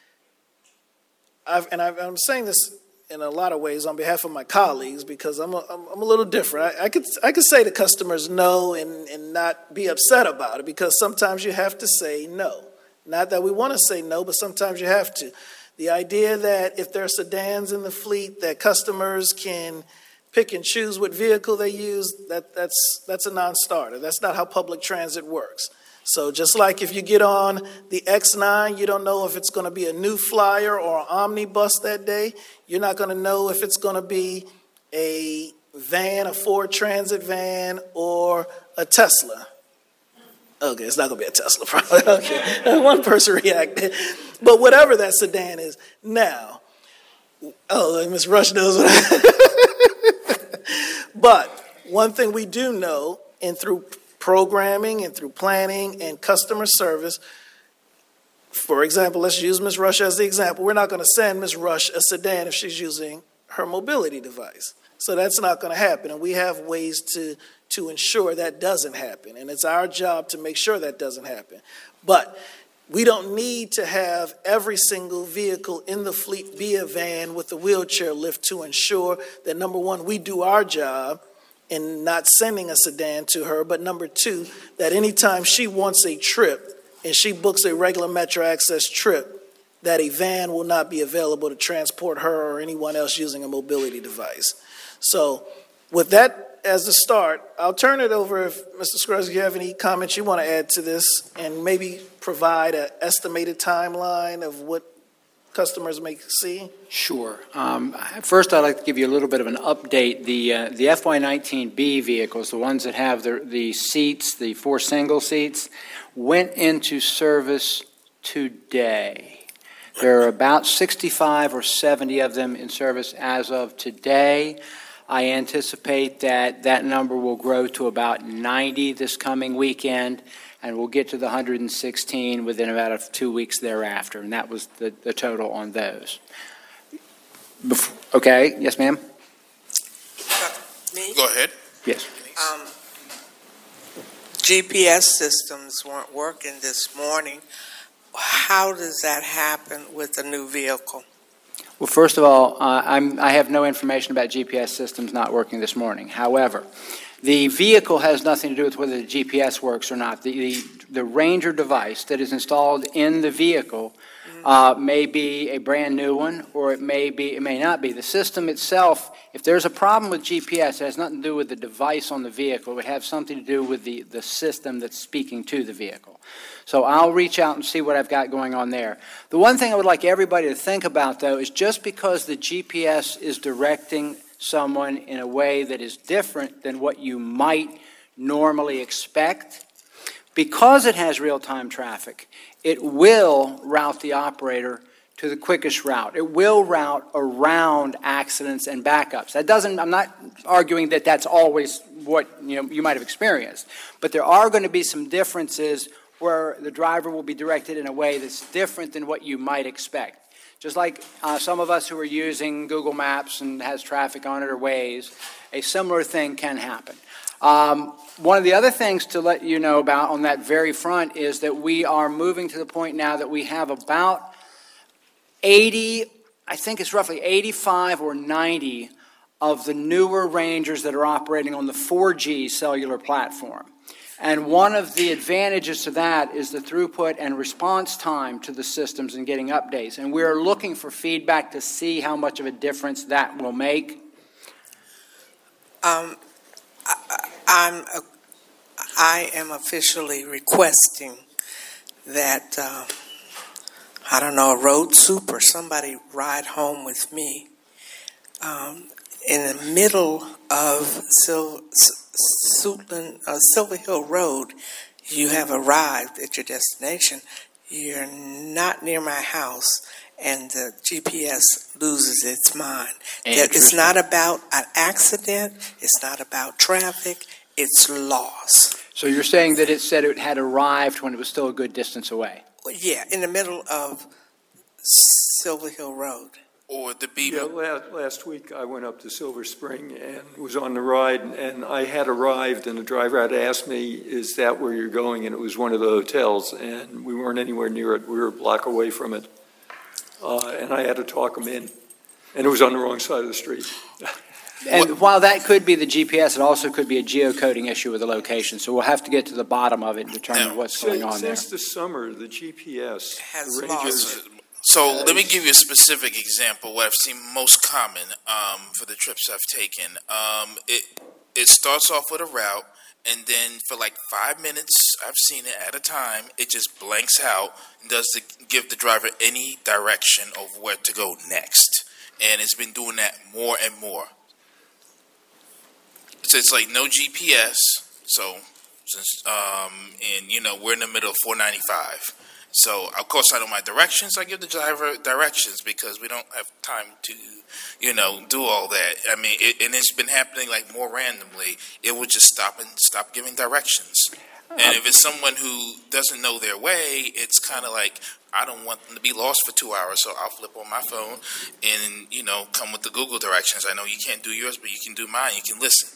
I've, and I've, I'm saying this in a lot of ways on behalf of my colleagues, because I'm a, I'm, I'm a little different. I, I could I could say to customers no and, and not be upset about it, because sometimes you have to say no. Not that we want to say no, but sometimes you have to. The idea that if there are sedans in the fleet that customers can pick and choose what vehicle they use, that, that's, that's a non-starter. That's not how public transit works. So just like if you get on the X nine, you don't know if it's going to be a New Flyer or an omnibus that day. You're not going to know if it's going to be a van, a Ford Transit van, or a Tesla. Okay, it's not going to be a Tesla, probably. Okay, one person reacted. But whatever that sedan is. Now, oh, Miz Rush knows what I... But one thing we do know, and through programming and through planning and customer service, for example, let's use Miz Rush as the example. We're not going to send Miz Rush a sedan if she's using her mobility device. So that's not going to happen, and we have ways to, to ensure that doesn't happen, and it's our job to make sure that doesn't happen. But we don't need to have every single vehicle in the fleet be a van with a wheelchair lift to ensure that, number one, we do our job in not sending a sedan to her, but number two, that anytime she wants a trip and she books a regular Metro Access trip, that a van will not be available to transport her or anyone else using a mobility device. So with that as the start, I'll turn it over if, Mister Scruggs, if you have any comments you want to add to this, and maybe provide an estimated timeline of what customers may see. Sure. Um, first, I'd like to give you a little bit of an update. The uh, the F Y nineteen B vehicles, the ones that have the, the seats, the four single seats, went into service today. There are about sixty-five or seventy of them in service as of today. I anticipate that that number will grow to about ninety this coming weekend, and we'll get to the one hundred sixteen within about two weeks thereafter, and that was the, the total on those. Bef- okay, yes, ma'am? Me? Go ahead. Yes. Um, G P S systems weren't working this morning. How does that happen with a new vehicle? Well, first of all, uh, I'm, I have no information about G P S systems not working this morning. However, the vehicle has nothing to do with whether the G P S works or not. The, the, the Ranger device that is installed in the vehicle uh, may be a brand new one, or it may be, it may not be. The system itself, if there's a problem with G P S, it has nothing to do with the device on the vehicle. It would have something to do with the, the system that's speaking to the vehicle. So I'll reach out and see what I've got going on there. The one thing I would like everybody to think about, though, is just because the G P S is directing someone in a way that is different than what you might normally expect, because it has real-time traffic, it will route the operator to the quickest route. It will route around accidents and backups. That doesn't, I'm not arguing that that's always what you know you might have experienced, but there are going to be some differences where the driver will be directed in a way that's different than what you might expect. Just like uh, some of us who are using Google Maps and has traffic on it or Waze, a similar thing can happen. Um, one of the other things to let you know about on that very front is that we are moving to the point now that we have about eighty, I think it's roughly eighty-five or ninety of the newer Rangers that are operating on the four G cellular platform. And one of the advantages to that is the throughput and response time to the systems and getting updates. And we're looking for feedback to see how much of a difference that will make. Um, I, I'm, uh, I am officially requesting that, uh, I don't know, a road soup or somebody ride home with me. Um, in the middle of Sil- Suitland, uh, Silver Hill Road, you have arrived at your destination. You're not near my house, and the G P S loses its mind. It's not about an accident. It's not about traffic. It's loss. So you're saying that it said it had arrived when it was still a good distance away? Well, yeah, in the middle of Silver Hill Road. Or the beat. Yeah, last, last week I went up to Silver Spring and was on the ride, and I had arrived, and the driver had asked me, is that where you're going? And it was one of the hotels, and we weren't anywhere near it. We were a block away from it. Uh, and I had to talk him in, and it was on the wrong side of the street. And what? While that could be the G P S, it also could be a geocoding issue with the location. So we'll have to get to the bottom of it and determine what's going on there. Since the summer, the G P S has the lost. So let me give you a specific example. What I've seen most common um, for the trips I've taken. Um, it it starts off with a route, and then for like five minutes, I've seen it at a time. It just blanks out and does the, give the driver any direction of where to go next. And it's been doing that more and more. So it's like no G P S. So since um, and you know we're in the middle of four ninety-five. So, of course, I know my directions. I give the driver directions because we don't have time to, you know, do all that. I mean, it, and it's been happening, like, more randomly. It would just stop and stop giving directions. And if it's someone who doesn't know their way, it's kind of like, I don't want them to be lost for two hours, so I'll flip on my phone and, you know, come with the Google directions. I know you can't do yours, but you can do mine. You can listen.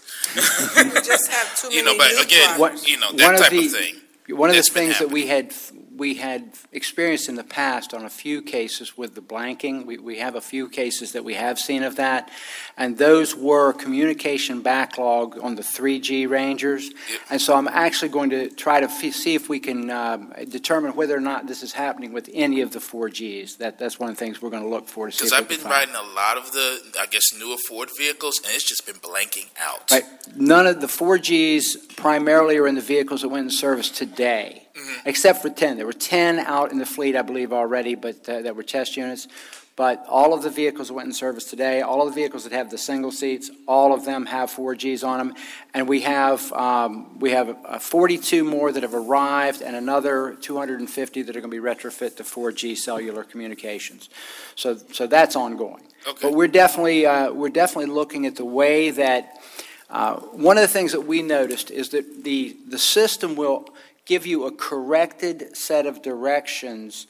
We just have too many You know, but again, What- you know, one that of type the- of thing. One of the That's been things that we had we had experienced in the past on a few cases with the blanking, we, we have a few cases that we have seen of that, and those were communication backlog on the three G Rangers. Yep. And so I'm actually going to try to f- see if we can um, determine whether or not this is happening with any of the four Gs. That That's one of the things we're going to look for to see if Because we I've can been find. riding a lot of the, I guess, newer Ford vehicles, and it's just been blanking out. Right. None of the four Gs primarily are in the vehicles that went in service today, Mhm. except for ten. There were ten out in the fleet, I believe, already, but uh, that were test units. But all of the vehicles that went in service today, all of the vehicles that have the single seats, all of them have four Gs on them. And we have um, we have uh, forty-two more that have arrived, and another two hundred fifty that are going to be retrofit to four G cellular communications. So so that's ongoing. Okay. But we're definitely uh, we're definitely looking at the way that. Uh, one of the things that we noticed is that the, the system will give you a corrected set of directions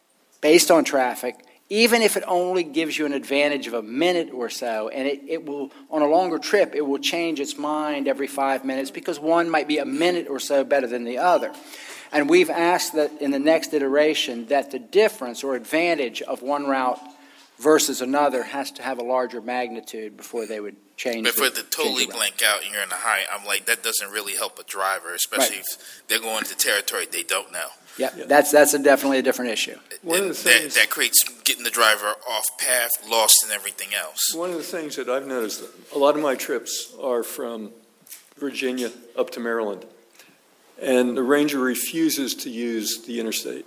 based on traffic, even if it only gives you an advantage of a minute or so. And it, it will, on a longer trip, it will change its mind every five minutes because one might be a minute or so better than the other. And we've asked that in the next iteration that the difference or advantage of one route versus another has to have a larger magnitude before they would change. But for the, it to totally change the route. blank out and you're in the high, I'm like, that doesn't really help a driver, especially Right. if they're going to territory they don't know. Yeah, that's that's a definitely a different issue. One of the that, things- that creates getting the driver off path, lost in everything else. One of the things that I've noticed, a lot of my trips are from Virginia up to Maryland, and the Ranger refuses to use the interstate.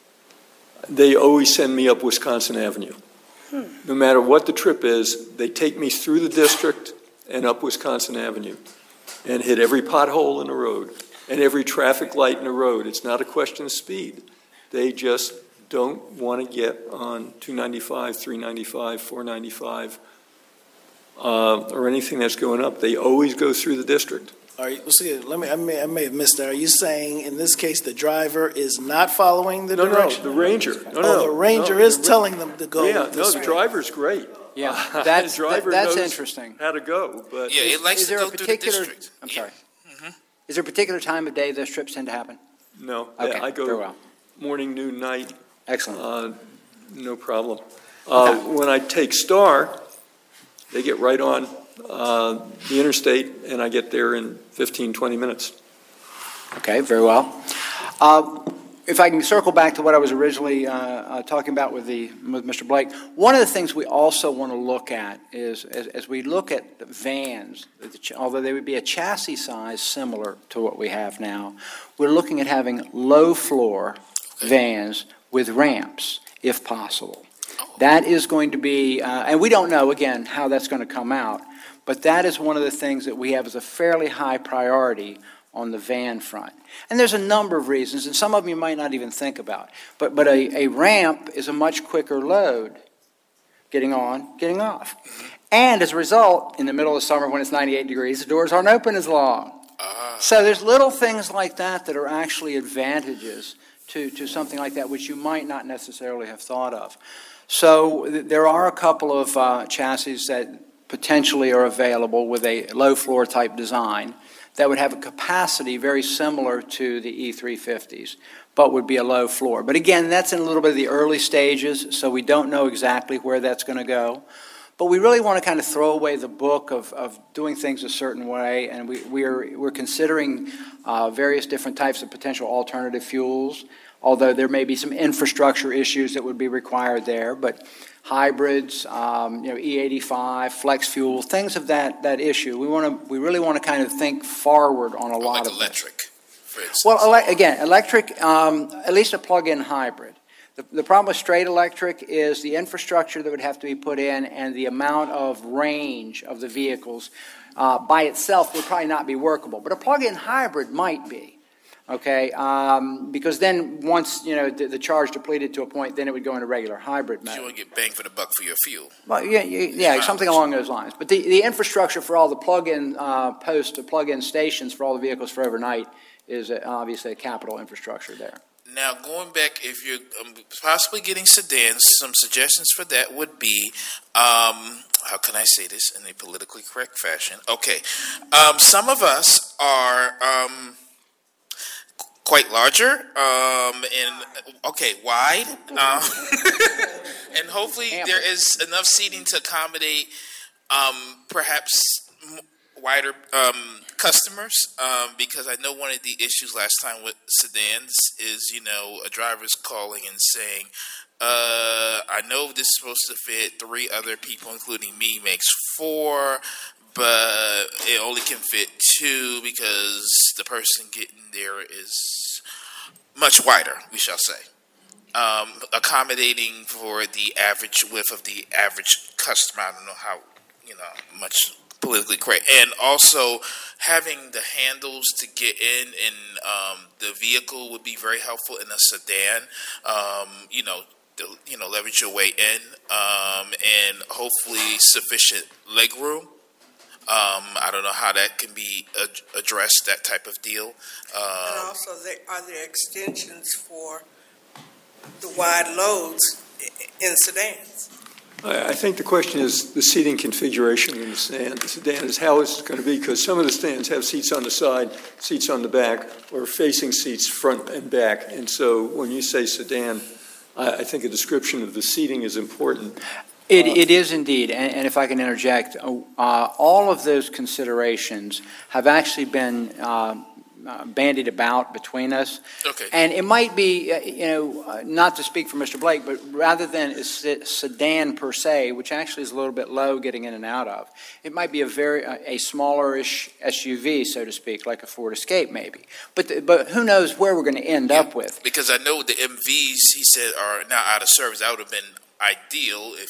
They always send me up Wisconsin Avenue. No matter what the trip is, they take me through the district and up Wisconsin Avenue and hit every pothole in the road and every traffic light in the road. It's not a question of speed. They just don't want to get on two ninety-five, three ninety-five, four ninety-five, uh, or anything that's going up. They always go through the district. Are you, let's see, let me, I may, I may have missed that. Are you saying in this case the driver is not following the No, no, direction? the ranger. No, Oh, no, the ranger no, is the- telling them to go Yeah, no, this the way. driver's great. Yeah, The that's, driver that's knows interesting. how to go, but. Yeah, it likes Is to there go a through the particular, district. I'm sorry. Is there a particular time of day those trips tend to happen? No, Okay, I very go well. morning, noon, night. Excellent. Uh, No problem. Uh, When I take Star, they get right on uh, the interstate, and I get there in fifteen, twenty minutes. Okay, very well. Uh, If I can circle back to what I was originally uh, uh, talking about with the, with Mister Blake, one of the things we also want to look at is, as, as we look at vans, although they would be a chassis size similar to what we have now, we're looking at having low-floor vans with ramps, if possible. That is going to be, uh, and we don't know, again, how that's going to come out, but that is one of the things that we have as a fairly high priority on the van front. And there's a number of reasons, and some of them you might not even think about. But, but a, a ramp is a much quicker load, getting on, getting off. And as a result, in the middle of summer when it's ninety-eight degrees, the doors aren't open as long. So there's little things like that that are actually advantages to, to something like that, which you might not necessarily have thought of. So th- there are a couple of uh, chassis that potentially are available with a low-floor type design that would have a capacity very similar to the E three fifties, but would be a low floor. But again, that's in a little bit of the early stages, so we don't know exactly where that's going to go. But we really want to kind of throw away the book of, of doing things a certain way, and we, we're, we're considering uh, various different types of potential alternative fuels, although there may be some infrastructure issues that would be required there. But hybrids, um, you know, E eighty-five, flex fuel, things of that, that issue. We want to, we really want to kind of think forward on a lot Like of electric, for instance. Well, ele- again, electric, um, at least a plug-in hybrid. The, the problem with straight electric is the infrastructure that would have to be put in and the amount of range of the vehicles uh, by itself would probably not be workable. But a plug-in hybrid might be. Okay, um, because then once, you know, the, the charge depleted to a point, then it would go into regular hybrid mode. You want to get bang for the buck for your fuel. Well, yeah, yeah, yeah, something along those lines. But the, the infrastructure for all the plug-in uh, posts, the plug-in stations for all the vehicles for overnight is uh, obviously a capital infrastructure there. Now, going back, if you're um, possibly getting sedans, some suggestions for that would be, um, how can I say this in a politically correct fashion? Okay, um, some of us are... Um, quite larger, um, and okay, wide, um, and hopefully there is enough seating to accommodate um, perhaps m- wider um, customers. Um, because I know one of the issues last time with sedans is, you know, a driver's calling and saying, uh, "I know this is supposed to fit three other people, including me, makes four." But it only can fit two because the person getting there is much wider, we shall say. Um, accommodating for the average width of the average customer. I don't know how, you know, much politically correct. And also having the handles to get in in um, the vehicle would be very helpful in a sedan. Um, you know, the, you know, leverage your way in um, and hopefully sufficient leg room. Um, I don't know how that can be ad- addressed, that type of deal. Um, And also, there, are there extensions for the wide loads i- in sedans? I I think the question is the seating configuration in the sedan. The sedan is how it's going to be, because some of the sedans have seats on the side, seats on the back, or facing seats front and back. And so when you say sedan, I, I think a description of the seating is important. It, it is indeed, and, and if I can interject, uh, all of those considerations have actually been uh, uh, bandied about between us. Okay. And it might be, uh, you know, uh, not to speak for Mister Blake, but rather than a se- sedan per se, which actually is a little bit low getting in and out of, it might be a very uh, a smallerish S U V, so to speak, like a Ford Escape maybe. But the, but who knows where we're going to end up with? because I know the M Vs, he said, are now out of service. That would have been ideal if,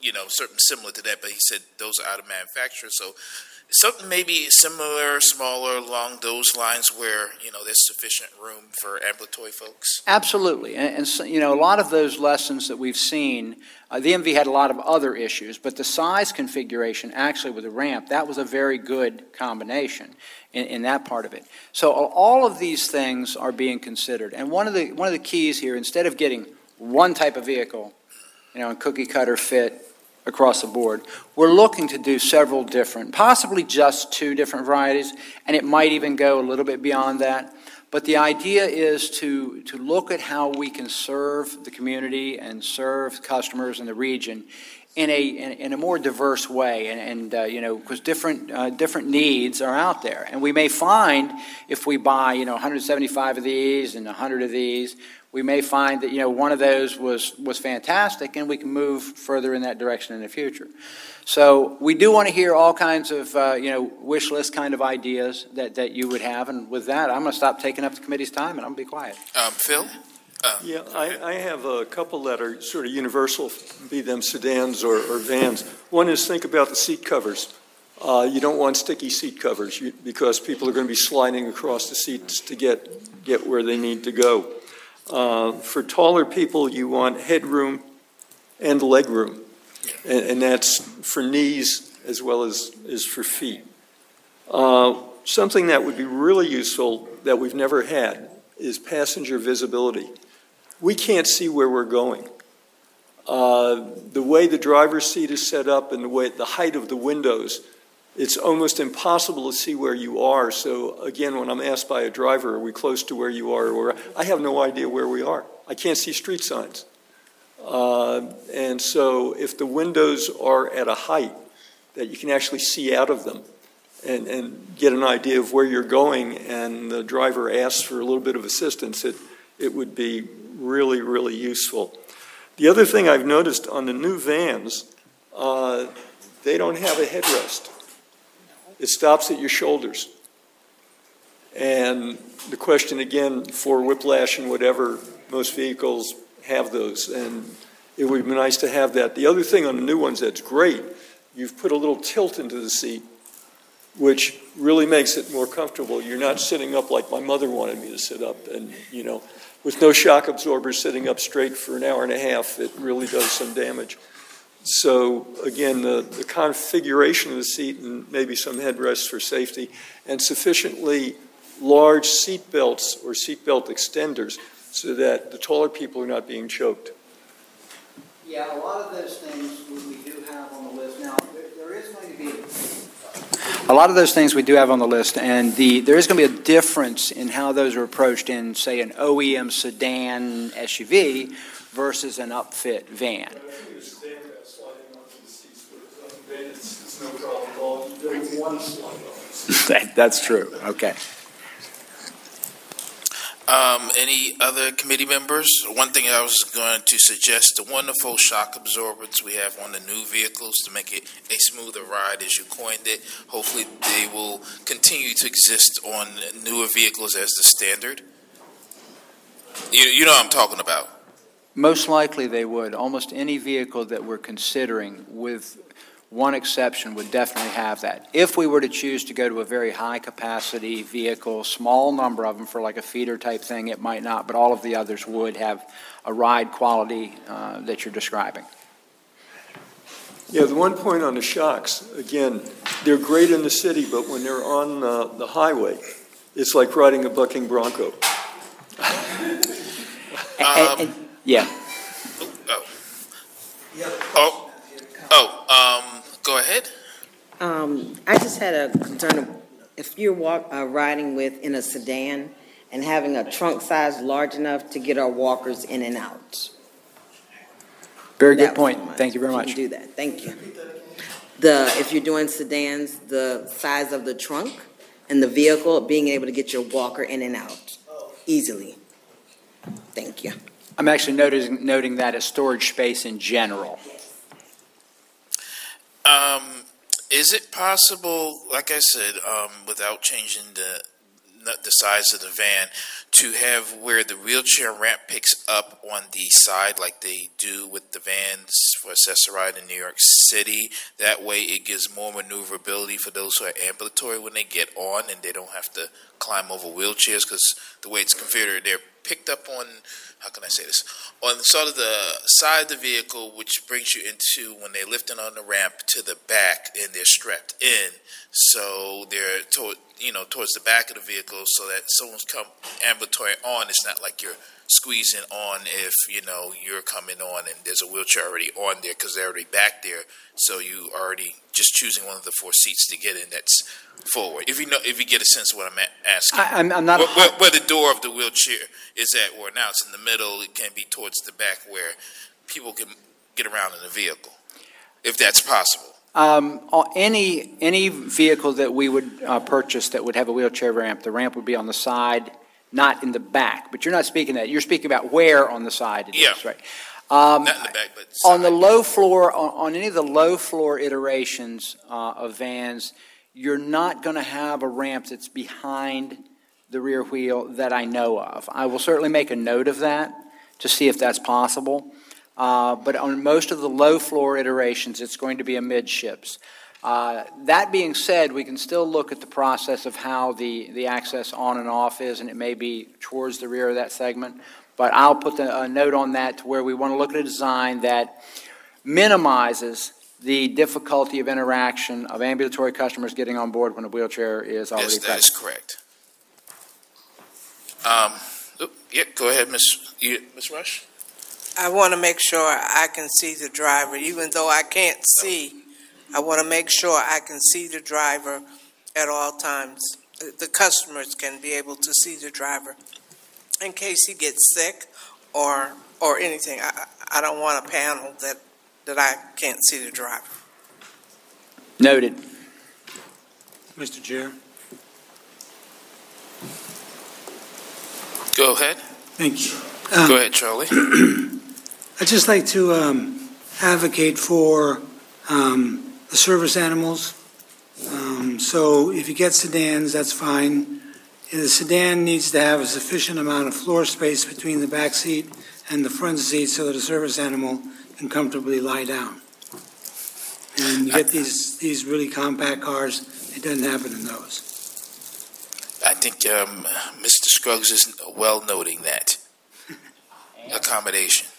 you know, something similar to that, but he said those are out of manufacture. So something maybe similar, smaller, along those lines where, you know, there's sufficient room for ambulatory folks. Absolutely. And, and so, you know, a lot of those lessons that we've seen, uh, the M V had a lot of other issues, but the size configuration actually with the ramp, that was a very good combination in, in that part of it. So all of these things are being considered. And one of the one of the keys here, instead of getting one type of vehicle, you know, a cookie cutter fit across the board, we're looking to do several different, possibly just two different varieties, and it might even go a little bit beyond that. But the idea is to, to look at how we can serve the community and serve customers in the region in a in, in a more diverse way, and, and uh, you know, because different uh, different needs are out there, and we may find if we buy, you know, one hundred seventy-five of these and one hundred of these, we may find that, you know, one of those was was fantastic, and we can move further in that direction in the future. So we do want to hear all kinds of uh, you know, wish list kind of ideas that that you would have, and with that, I'm going to stop taking up the committee's time, and I'm going to be quiet. Um, Phil. Uh, Yeah, I, I have a couple that are sort of universal, be them sedans or, or vans. One is think about the seat covers. Uh, you don't want sticky seat covers you, because people are going to be sliding across the seats to get, get where they need to go. Uh, for taller people, you want headroom and leg room, and, and that's for knees as well as, as for feet. Uh, something that would be really useful that we've never had is passenger visibility. We can't see where we're going. Uh, the way the driver's seat is set up and the way the height of the windows, it's almost impossible to see where you are. So again, when I'm asked by a driver, are we close to where you are? Or I have no idea where we are. I can't see street signs. Uh, and so if the windows are at a height that you can actually see out of them and, and get an idea of where you're going, and the driver asks for a little bit of assistance, it, it would be really, really useful. The other thing I've noticed on the new vans, uh, they don't have a headrest. It stops at your shoulders. And the question again, for whiplash and whatever, most vehicles have those, and it would be nice to have that. The other thing on the new ones that's great, you've put a little tilt into the seat, which really makes it more comfortable. You're not sitting up like my mother wanted me to sit up, and, you know, with no shock absorbers sitting up straight for an hour and a half, it really does some damage. So again, the, the configuration of the seat and maybe some headrests for safety, and sufficiently large seat belts or seat belt extenders so that the taller people are not being choked. Yeah, a lot of those things we, we do have on the list. Now, there, there is going to be a lot of those things we do have on the list, and the there is going to be a difference in how those are approached in, say, an O E M sedan S U V versus an upfit van. That's true. Okay. Um, any other committee members? One thing I was going to suggest, the wonderful shock absorbers we have on the new vehicles to make it a smoother ride, as you coined it. Hopefully they will continue to exist on newer vehicles as the standard. You, you know what I'm talking about. Most likely they would. Almost any vehicle that we're considering, with one exception, would definitely have that. If we were to choose to go to a very high-capacity vehicle, small number of them for like a feeder type thing, it might not, but all of the others would have a ride quality uh, that you're describing. Yeah, the one point on the shocks, again, they're great in the city, but when they're on uh, the highway, it's like riding a bucking bronco. um, yeah. Oh. Oh. Oh. Um. Go ahead. Um, I just had a concern of if you're walk, uh, riding with in a sedan and having a trunk size large enough to get our walkers in and out. Very good point. Thank you very much. You can do that. Thank you. The if you're doing sedans, the size of the trunk and the vehicle, being able to get your walker in and out easily. Thank you. I'm actually noticing, noting that as storage space in general. Um, is it possible, like I said, um, without changing the the size of the van, to have where the wheelchair ramp picks up on the side like they do with the vans for Access-a-Ride in New York City. That way it gives more maneuverability for those who are ambulatory when they get on, and they don't have to climb over wheelchairs, because the way it's configured, they're picked up on, how can I say this, on sort of the side of the vehicle, which brings you into, when they're lifting on the ramp, to the back, and they're strapped in. So they're toward, you know, towards the back of the vehicle, so that someone's come ambulatory on, it's not like you're squeezing on if, you know, you're coming on and there's a wheelchair already on there, because they're already back there. So you already just choosing one of the four seats to get in that's forward. If you know, if you get a sense of what I'm asking, I, I'm, I'm not where, where, where the door of the wheelchair is at, or now it's in the middle, it can be towards the back where people can get around in the vehicle, if that's possible. Um, uh, any any vehicle that we would uh, purchase that would have a wheelchair ramp, the ramp would be on the side, not in the back. But you're not speaking that. You're speaking about where on the side it yeah. is, right? Um, not in the back, but on the low floor, on, on any of the low floor iterations uh, of vans, you're not going to have a ramp that's behind the rear wheel that I know of. I will certainly make a note of that to see if that's possible. Uh, but on most of the low floor iterations, it's going to be a midships. Uh, that being said, we can still look at the process of how the, the access on and off is, and it may be towards the rear of that segment. But I'll put the, a note on that to where we want to look at a design that minimizes the difficulty of interaction of ambulatory customers getting on board when a wheelchair is already yes, that present. is correct. Um, oh, yeah, go ahead, Miz You, Miz Rush. I want to make sure I can see the driver, even though I can't see. I want to make sure I can see the driver at all times. The customers can be able to see the driver in case he gets sick or or anything. I, I don't want a panel that, that I can't see the driver. Noted. Mister Chair. Go ahead. Thank you. Um, Go ahead, Charlie. I'd just like to um, advocate for um, the service animals. Um, so if you get sedans, that's fine. The sedan needs to have a sufficient amount of floor space between the back seat and the front seat so that a service animal can comfortably lie down. And you get these, these really compact cars, it doesn't happen in those. I think um, Mister Scruggs is well noting that accommodation.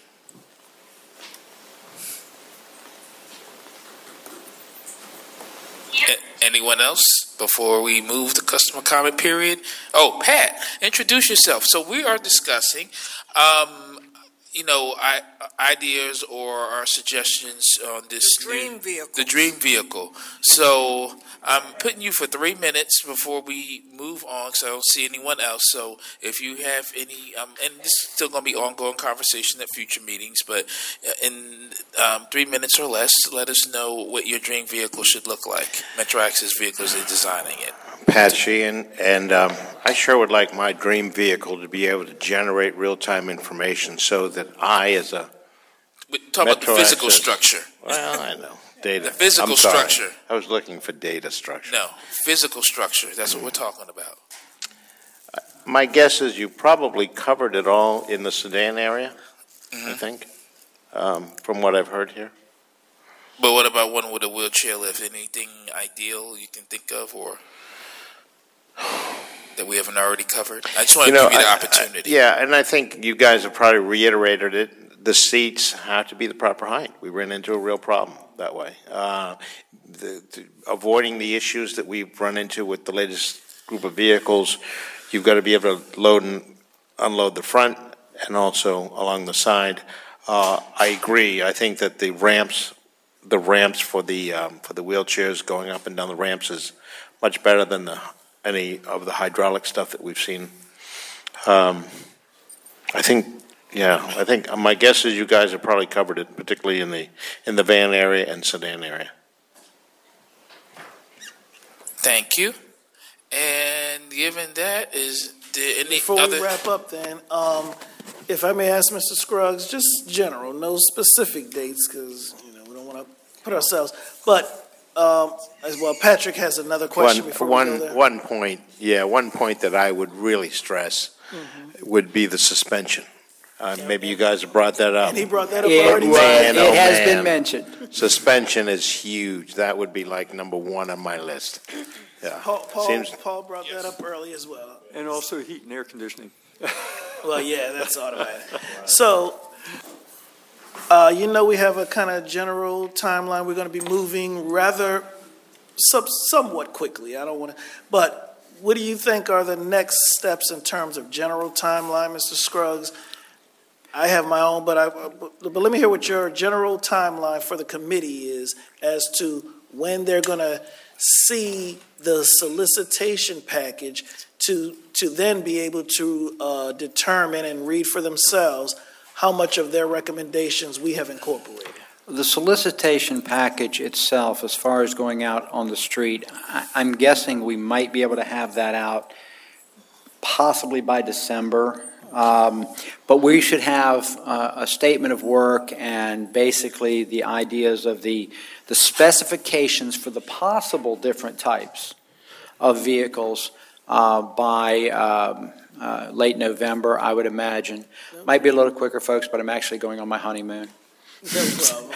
A- anyone else before we move to customer comment period? Oh, Pat, introduce yourself. So we are discussing, um, you know, I, ideas or our suggestions on this The dream new, vehicle. the dream vehicle. So I'm putting you for three minutes before we move on, because I don't see anyone else. So if you have any, um, and this is still going to be ongoing conversation at future meetings, but in um, three minutes or less, let us know what your dream vehicle should look like. Metro Access Vehicles is designing it. Pat Sheehan, and um, I sure would like my dream vehicle to be able to generate real-time information so that I, as a We're talking about the Metro physical Access- structure. Well, I know. Data. The physical I'm sorry. structure. I was looking for data structure. No, physical structure. That's what we're talking about. My guess is you probably covered it all in the sedan area, Mm-hmm. I think, um, from what I've heard here. But what about one with a wheelchair lift? Anything ideal you can think of, or that we haven't already covered? I just want to You know, give you the I- I- opportunity. yeah, and I think you guys have probably reiterated it. The seats have to be the proper height. We ran into a real problem that way. Uh, the, the, avoiding the issues that we've run into with the latest group of vehicles, you've got to be able to load and unload the front and also along the side. Uh, I agree. I think that the ramps, the ramps for the um, for the wheelchairs going up and down the ramps is much better than the any of the hydraulic stuff that we've seen. Um, I think, yeah, I think my guess is you guys have probably covered it, particularly in the in the van area and sedan area. Thank you. And given that, is there any Before other? we wrap up then, um, if I may ask Mister Scruggs, just general, no specific dates, because, you know, we don't want to put ourselves, but, um, as well, Patrick has another question One, before one, we go there. one point, yeah, one point that I would really stress Mhm. would be the suspension. Uh, Uh, maybe you guys have brought that up. And he brought that up It already. was- Man, it oh, has man. been mentioned. Suspension is huge. That would be like number one on my list. Yeah. Paul, Paul, Seems- Paul brought that up early as well. And also heat and air conditioning. Well, yeah, that's automatic. So, uh, you know, we have a kind of general timeline. We're going to be moving rather sub- somewhat quickly. I don't want to, but what do you think are the next steps in terms of general timeline, Mister Scruggs? I have my own, but I, but let me hear what your general timeline for the committee is as to when they're going to see the solicitation package to to then be able to uh, determine and read for themselves how much of their recommendations we have incorporated. The solicitation package itself, as far as going out on the street, I- I'm guessing we might be able to have that out possibly by December. Um, But we should have uh, a statement of work and basically the ideas of the, the specifications for the possible different types of vehicles uh, by um, uh, late November, I would imagine. Might be a little quicker, folks, but I'm actually going on my honeymoon. No problem.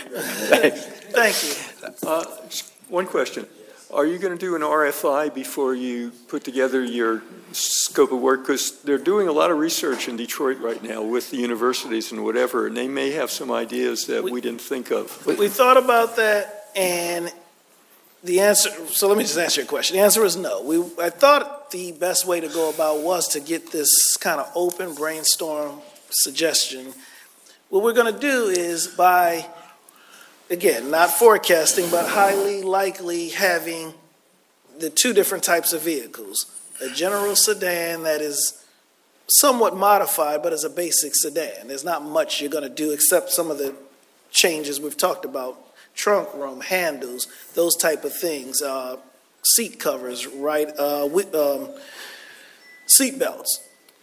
Thank you. Uh, One question. Are you going to do an R F I before you put together your scope of work? Because they're doing a lot of research in Detroit right now with the universities and whatever, and they may have some ideas that we didn't think of. We thought about that, and the answer, so let me just answer your question. The answer is no. We, I thought the best way to go about was to get this kind of open brainstorm suggestion. What we're going to do is by, again, not forecasting, but highly likely having the two different types of vehicles. A general sedan that is somewhat modified, but is a basic sedan. There's not much you're going to do except some of the changes we've talked about. Trunk room, handles, those type of things. Uh, seat covers, right? Uh, with, um, seat belts.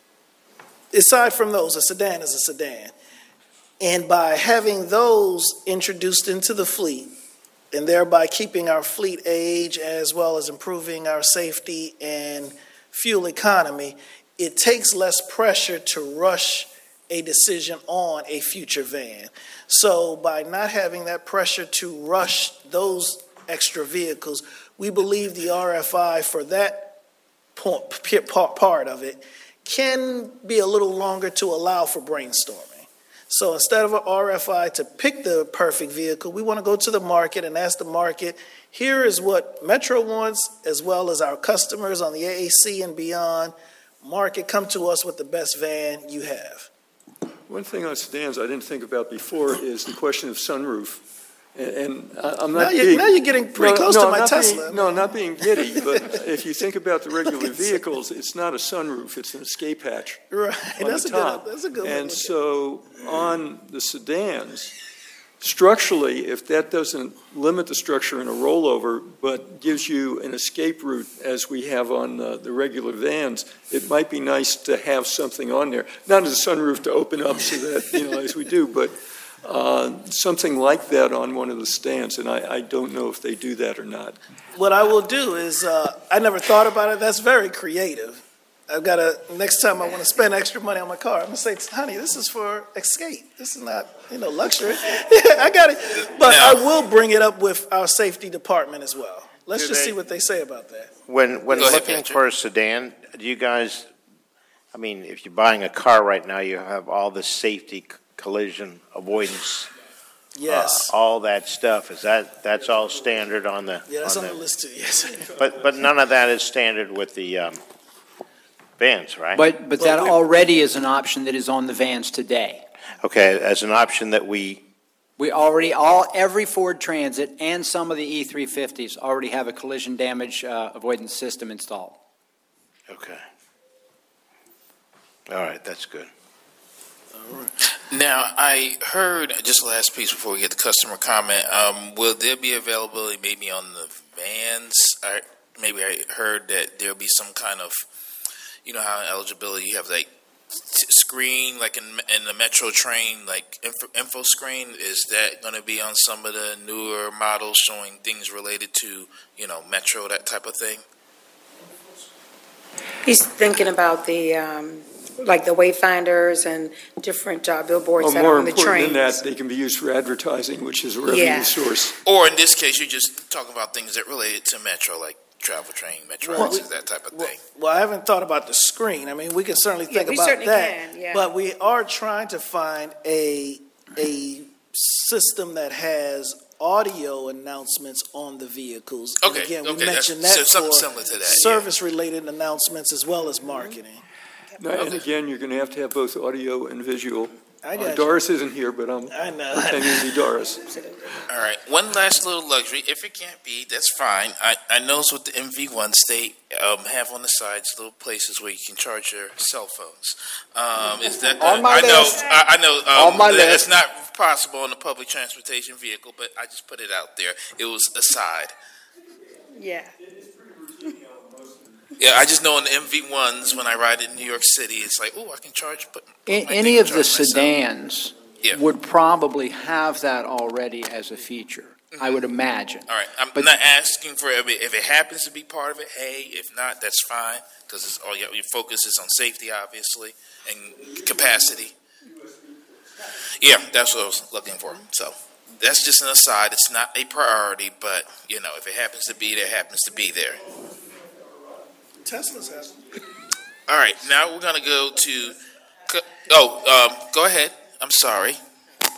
Aside from those, a sedan is a sedan. And by having those introduced into the fleet, and thereby keeping our fleet age as well as improving our safety and fuel economy, it takes less pressure to rush a decision on a future van. So by not having that pressure to rush those extra vehicles, we believe the R F I for that part of it can be a little longer to allow for brainstorming. So instead of an R F I to pick the perfect vehicle, we want to go to the market and ask the market, here is what Metro wants, as well as our customers on the A A C and beyond. Market, come to us with the best van you have. One thing on sedans I didn't think about before is the question of sunroof. And, and I- I'm Now not you're, being... now you're getting pretty No, close no, to my not Tesla. Being, no, not being giddy, but if you think about the regular vehicles, it's not a sunroof, it's an escape hatch. Right, on that's the a top. good, that's a good one. And so on the sedans, structurally, if that doesn't limit the structure in a rollover, but gives you an escape route as we have on uh, the regular vans, it might be nice to have something on there. Not as a sunroof to open up so that, you know, as we do, but uh, something like that on one of the stands. And I, I don't know if they do that or not. What I will do is, uh, I never thought about it. That's very creative. I've got to, next time I want to spend extra money on my car, I'm going to say, honey, this is for escape. This is not, you know, luxury. I got it. But I will bring it up with our safety department as well. Let's Do just they- see what they say about that. When, when Go ahead, looking Patrick. for a sedan, do you guys, I mean, if you're buying a car right now, you have all the safety c- collision avoidance. Yes. uh, All that stuff, is that, that's all standard on the? Yeah, that's on the- the list too, yes. But, but none of that is standard with the um, vans, right? But, but that already is an option that is on the vans today. Okay, as an option that we, We already, all, every Ford Transit and some of the E three fifties already have a collision damage uh, avoidance system installed. okay. All right, that's good. Now, I heard, just last piece before we get the customer comment, um, will there be availability maybe on the vans? I, maybe I heard that there'll be some kind of, you know how in eligibility you have like t- screen, like in, in the Metro train, like info, info screen. Is that going to be on some of the newer models showing things related to, you know, Metro, that type of thing? He's thinking about the um, like the wayfinders and different uh, billboards Well, that more are on the important trains. than that, they can be used for advertising, which is a revenue Yeah. source. Or in this case, you're just talking about things that related to Metro, like travel train, Metro Well, Access, that type of thing. Well, I haven't thought about the screen. I mean, we can certainly Yeah, think we about certainly that. can, yeah. But we are trying to find a, a system that has audio announcements on the vehicles. And Okay, again, we okay, that's- mentioned that so something for similar to that, yeah. service-related announcements as well as marketing. Now, and again, you're going to have to have both audio and visual. I Uh, got you. Doris isn't here, but I'm I know. pretending to be Doris. All right, one last little luxury. If it can't be, that's fine. I, I noticed with the M V ones, they um, have on the sides little places where you can charge your cell phones. Um, is that On my I know, list. I, I know. Um, On my that list. It's not possible on a public transportation vehicle, but I just put it out there. It was aside. Yeah. Yeah, I just know on the M V ones when I ride in New York City, it's like, oh, I can charge. Put, put A- my Any thing, of the charge myself. sedans Yeah. would probably have that already as a feature, I would imagine. All right, I'm But- not asking for if it, if it happens to be part of it. Hey, if not, that's fine because it's all your, your focus is on safety, obviously, and capacity. Yeah, that's what I was looking for. So that's just an aside. It's not a priority, but you know, if it happens to be there, it happens to be there. Tesla's has All right, now we're gonna go to. Oh, um, go ahead. I'm sorry. I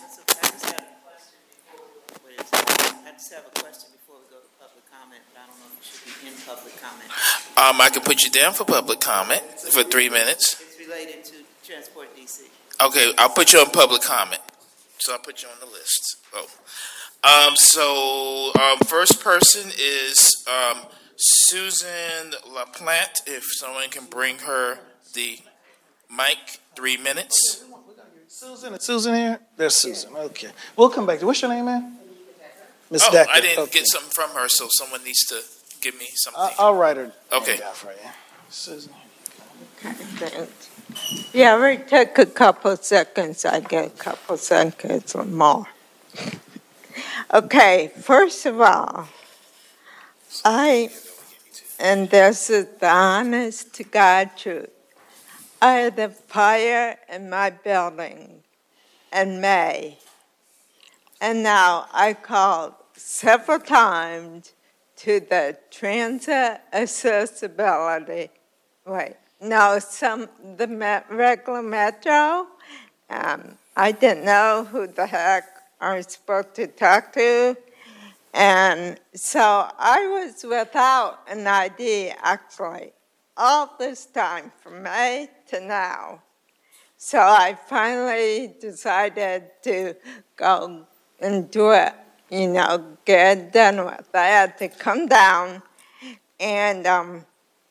just have a question before we go to public comment, but I don't know if it should be in public comment. Um, I can put you down for public comment for three minutes. It's related to Transport D C. Okay, I'll put you on public comment. So I'll put you on the list. Oh. Um, so, um, first person is um, Susan LaPlante. If someone can bring her the mic, three minutes. Susan, is Susan here? There's Susan. Okay. We'll come back to What's your name, man? Miss Oh, Decker. I didn't Okay. get something from her, so someone needs to give me something. I- I'll write her. Okay. down for you. Susan. Okay, thanks. Yeah, we take a couple seconds. I get a couple seconds or more. Okay, first of all, I, and this is the honest to God truth, I had a fire in my building in May. And now I called several times to the transit accessibility, wait, no, some, the met, regular Metro. Um, I didn't know who the heck I was supposed to talk to. And so I was without an I D actually all this time from May to now. So I finally decided to go and do it, you know, get it done with. I had to come down and um,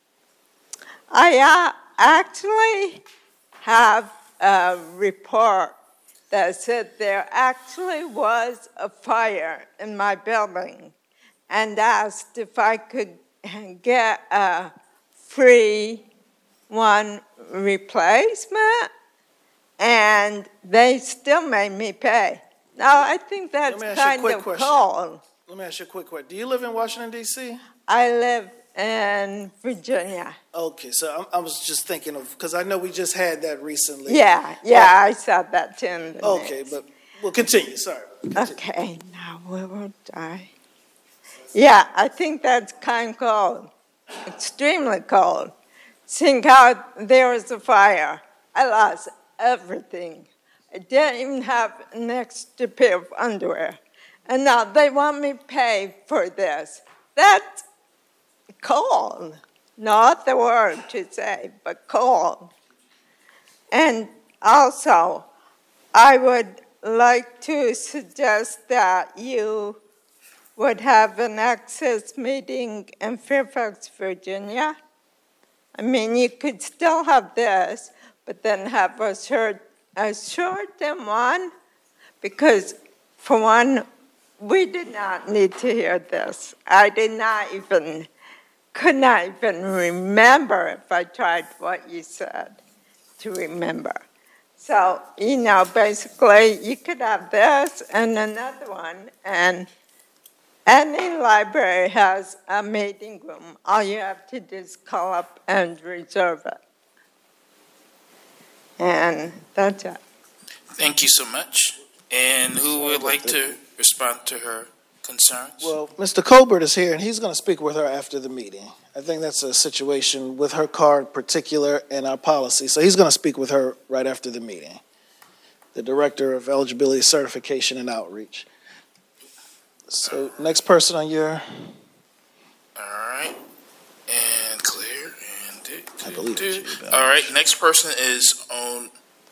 I uh, actually have a report that said there actually was a fire in my building and asked if I could get a free one replacement, and they still made me pay. Now, I think that's Let me ask you a kind quick of question. cold. Let me ask you a quick question. Do you live in Washington, D C? I live in Virginia. Okay, so I, I was just thinking of, because I know we just had that recently. Yeah, yeah, I saw that too in the Okay, news. but we'll continue. Sorry. Okay, now we will die. Yeah, I think that's kind of cold, extremely cold. Seeing how there was a fire, I lost everything. I didn't even have an extra pair of underwear. And now they want me to pay for this. That's cold. Not the word to say, but cold. And also, I would like to suggest that you would have an access meeting in Fairfax, Virginia. I mean, you could still have this, but then have a short, a short-term one, because for one, we did not need to hear this. I did not even, could not even remember if I tried what you said to remember. So, you know, basically, you could have this and another one, and any library has a meeting room. All you have to do is call up and reserve it. And that's it. Thank you so much. And who would like to respond to her concerns? Well, Mister Colbert is here, and he's going to speak with her after the meeting. I think that's a situation with her car in particular and our policy. So he's going to speak with her right after the meeting. The Director of Eligibility, Certification, and Outreach. So next person on your... All right. And Claire. And do, I believe do. it's you, All right. Next person is on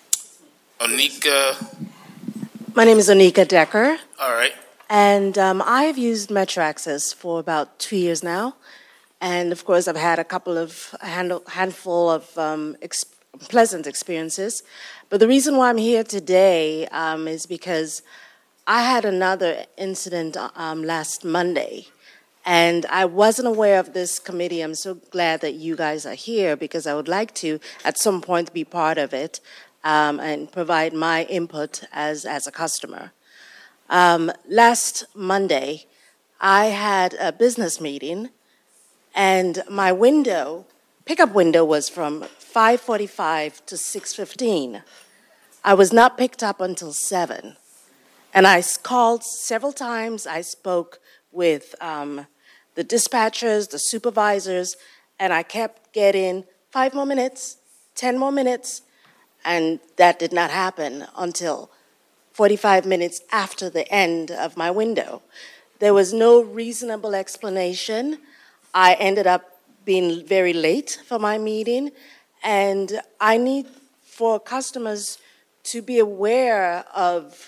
Onika. My name is Onika Decker, All right. and um, I have used Metro Access for about two years now. And of course, I've had a couple of a handle, handful of um, ex- pleasant experiences. But the reason why I'm here today um, is because I had another incident um, last Monday, and I wasn't aware of this committee. I'm so glad that you guys are here because I would like to, at some point, be part of it. Um, and provide my input as, as a customer. Um, last Monday, I had a business meeting, and my window, pickup window was from five forty-five to six fifteen. I was not picked up until seven. And I called several times. I spoke with um, the dispatchers, the supervisors, and I kept getting five more minutes, ten more minutes. And that did not happen until forty-five minutes after the end of my window. There was no reasonable explanation. I ended up being very late for my meeting, and I need for customers to be aware of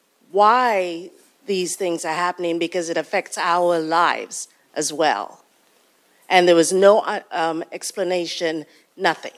why these things are happening because it affects our lives as well. And there was no um, explanation, nothing.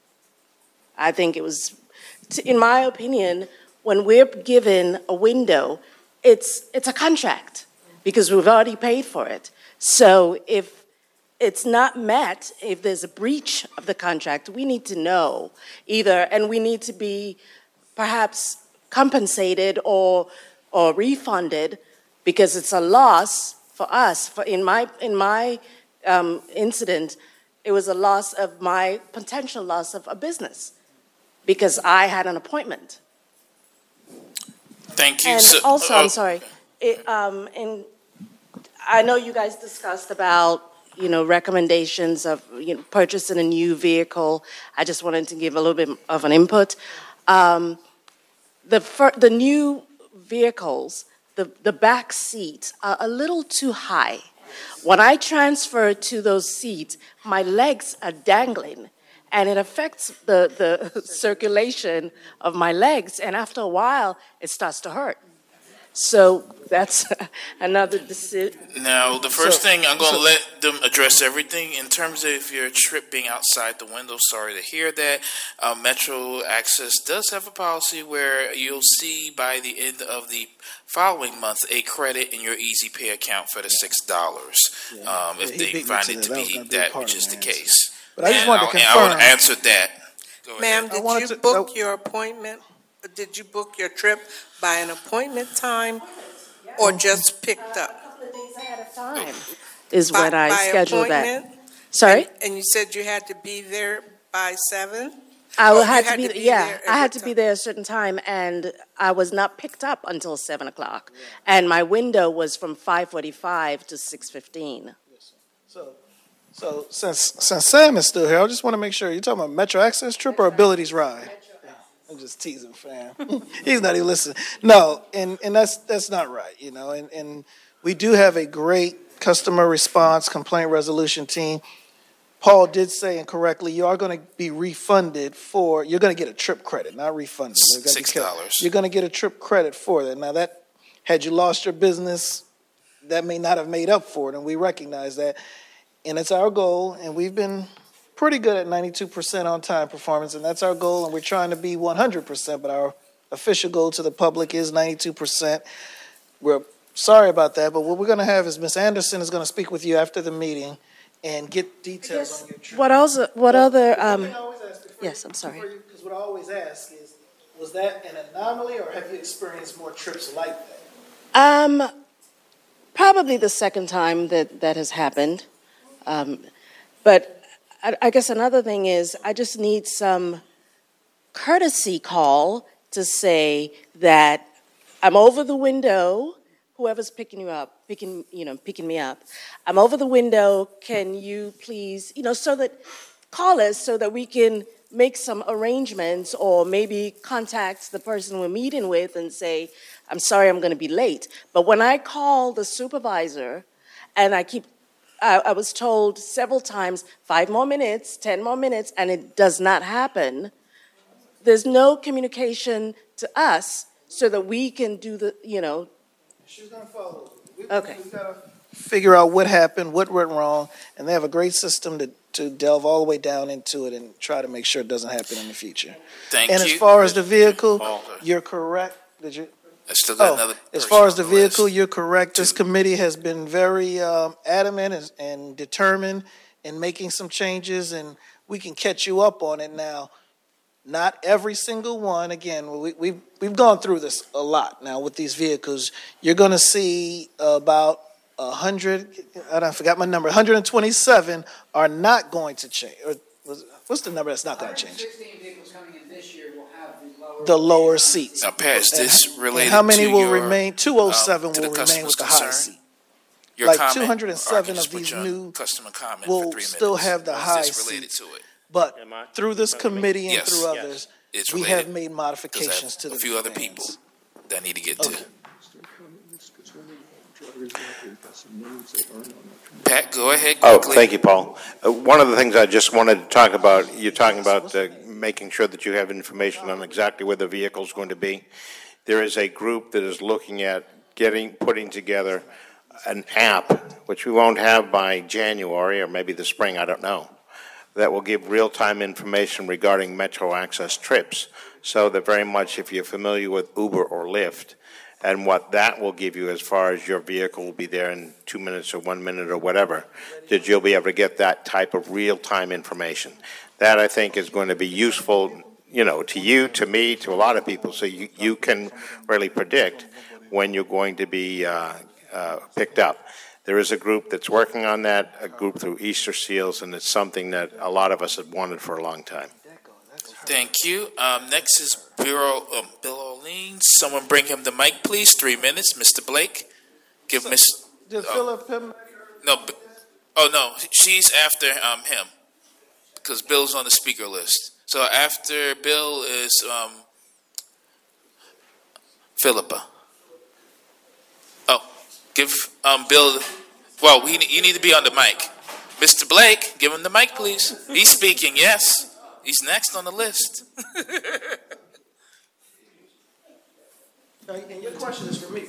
I think it was, in my opinion, when we're given a window, it's it's a contract because we've already paid for it. So if it's not met, if there's a breach of the contract, we need to know either, and we need to be perhaps compensated or or refunded because it's a loss for us. For in my in my um, incident, it was a loss of my potential loss of a business. Because I had an appointment. Thank you. And So- also, oh, I'm sorry, it, um, in, I know you guys discussed about, you know, recommendations of you know, purchasing a new vehicle. I just wanted to give a little bit of an input. Um, the, fir- the new vehicles, the, the back seats are a little too high. When I transfer to those seats, my legs are dangling. And it affects the, the circulation of my legs. And after a while, it starts to hurt. So that's another decision. Now, the first So- thing, I'm going to so- let them address everything. In terms of if you're tripping outside the window, sorry to hear that. Uh, Metro Access does have a policy where you'll see by the end of the following month a credit in your Easy Pay account for the six dollars um, if Yeah, he they beat me find to it that. to That was be gonna be a that, part which of is the my answer. case. But I just And wanted to I, and I would confirm- answer that. Go Ma'am, ahead. did wanted you to- book oh. your appointment? Did you book your trip by an appointment time or just picked up? Time is By- when I by scheduled that. appointment? Sorry? And, and you said you had to be there by seven? I Oh, you had to had be, to be yeah, there at I had what to time? be there a certain time, and I was not picked up until seven o'clock. And my window was from five forty-five to six fifteen. So, so since since Sam is still here, I just want to make sure you're talking about Metro Access trip or Abilities Ride. I'm just teasing, fam. He's not even listening. No, and, and that's that's not right, you know. And, and we do have a great customer response complaint resolution team. Paul did say incorrectly, you are going to be refunded for, you're going to get a trip credit, not refunded. You're gonna be Six careful. dollars. You're going to get a trip credit for that. Now, that, had you lost your business, that may not have made up for it, and we recognize that. And it's our goal, and we've been pretty good at ninety-two percent on-time performance, and that's our goal, and we're trying to be one hundred percent, but our official goal to the public is ninety-two percent. We're sorry about that, but what we're going to have is Miz Anderson is going to speak with you after the meeting and get details on your trip. What else, what other, um, I always ask before yes, you- I'm sorry. before you- Because what I always ask is, was that an anomaly, or have you experienced more trips like that? Um, probably the second time that that has happened. Um, but I, I guess another thing is I just need some courtesy call to say that I'm over the window, whoever's picking you up, picking, you know, picking me up, I'm over the window, can you please, you know, so that, call us so that we can make some arrangements or maybe contact the person we're meeting with and say, I'm sorry, I'm going to be late. But when I call the supervisor and I keep, I, I was told several times, five more minutes, ten more minutes, and it does not happen, there's no communication to us so that we can do the, you know. She's going to follow. We, Okay. We've got to figure out what happened, what went wrong, and they have a great system to, to delve all the way down into it and try to make sure it doesn't happen in the future. Thank and you. as far as the vehicle, Paul. you're correct. Did you? I still got Oh, another as person far as the on list. vehicle, you're correct. This committee has been very um, adamant and, and determined in making some changes, and we can catch you up on it now. Not every single one. Again, we, we've, we've gone through this a lot now with these vehicles. You're going to see about one hundred, I forgot my number, one hundred twenty-seven are not going to change. Or was, what's the number that's not going to change? one hundred sixteen vehicles coming in this year will have the lower, the lower seats. Now, Pat, is this related and how many to will your, remain? two oh seven um, to will the remain with customer's the high concern? seat. Your Like comment, two hundred seven or I can just of put these you on new customer comment will for three still minutes. have the Or is high this related seats. to it? But through this committee and Yes. through Yes. others, It's we related, have made 'cause I modifications have to the a few other vans. people that I need to get Okay. to. Pat, go ahead Oh, quickly. thank you, Paul. Uh, one of the things I just wanted to talk about, you're talking about uh, making sure that you have information on exactly where the vehicle's going to be. There is a group that is looking at getting, putting together an app, which we won't have by January or maybe the spring, I don't know, that will give real-time information regarding Metro Access trips. So that very much if you're familiar with Uber or Lyft, and what that will give you as far as your vehicle will be there in two minutes or one minute or whatever, that you'll be able to get that type of real-time information. That, I think, is going to be useful, you know, to you, to me, to a lot of people, so you, you can really predict when you're going to be uh, uh, picked up. There is a group that's working on that, a group through Easter Seals, and it's something that a lot of us have wanted for a long time. Thank you. Um, next is Bureau, um, Bill Orleans. Someone bring him the mic, please. Three minutes. Mister Blake. Give Miss. Did oh, Philip him? No. B- Oh, no. She's after um, him because Bill's on the speaker list. So after Bill is um, Philippa. Oh, give um, Bill. Well, we, you need to be on the mic. Mister Blake, give him the mic, please. He's speaking, yes. He's next on the list. And your question is for me,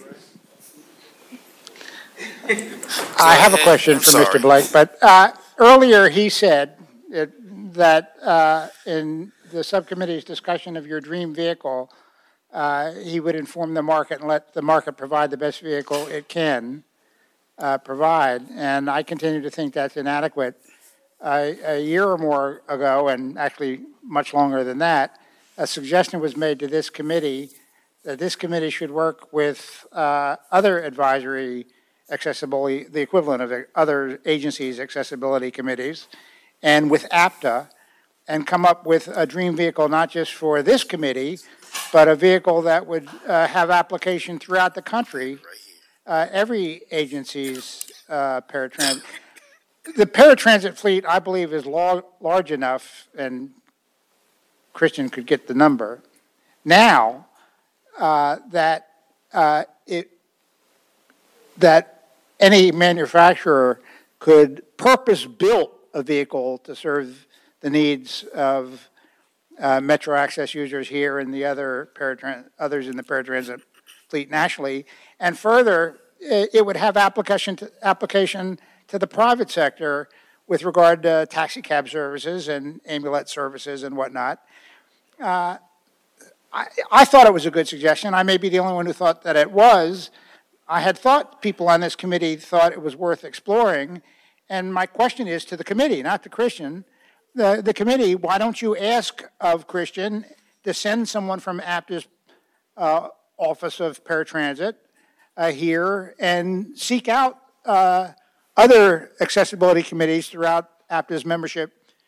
right? I have a question for Mister Blake, but uh, earlier he said it, that uh, in the subcommittee's discussion of your dream vehicle, uh, he would inform the market and let the market provide the best vehicle it can uh, provide, and I continue to think that's inadequate. Uh, a year or more ago, and actually much longer than that, a suggestion was made to this committee that this committee should work with uh, other advisory accessibility, the equivalent of other agencies' accessibility committees, and with APTA, and come up with a dream vehicle not just for this committee, but a vehicle that would uh, have application throughout the country, uh, every agency's uh, paratransit. The paratransit fleet, I believe, is lar- large enough, and Christian could get the number, now uh, that uh, it that any manufacturer could purpose-build a vehicle to serve the needs of uh, Metro Access users here and the other paratrans- others in the paratransit fleet nationally, and further, it, it would have application to, application to the private sector with regard to taxi cab services and ambulance services and whatnot. Uh, I, I thought it was a good suggestion. I may be the only one who thought that it was. I had thought people on this committee thought it was worth exploring. And my question is to the committee, not to Christian. The, the committee, why don't you ask of Christian to send someone from APTA's uh, Office of Paratransit uh, here and seek out uh, other accessibility committees throughout APTA's membership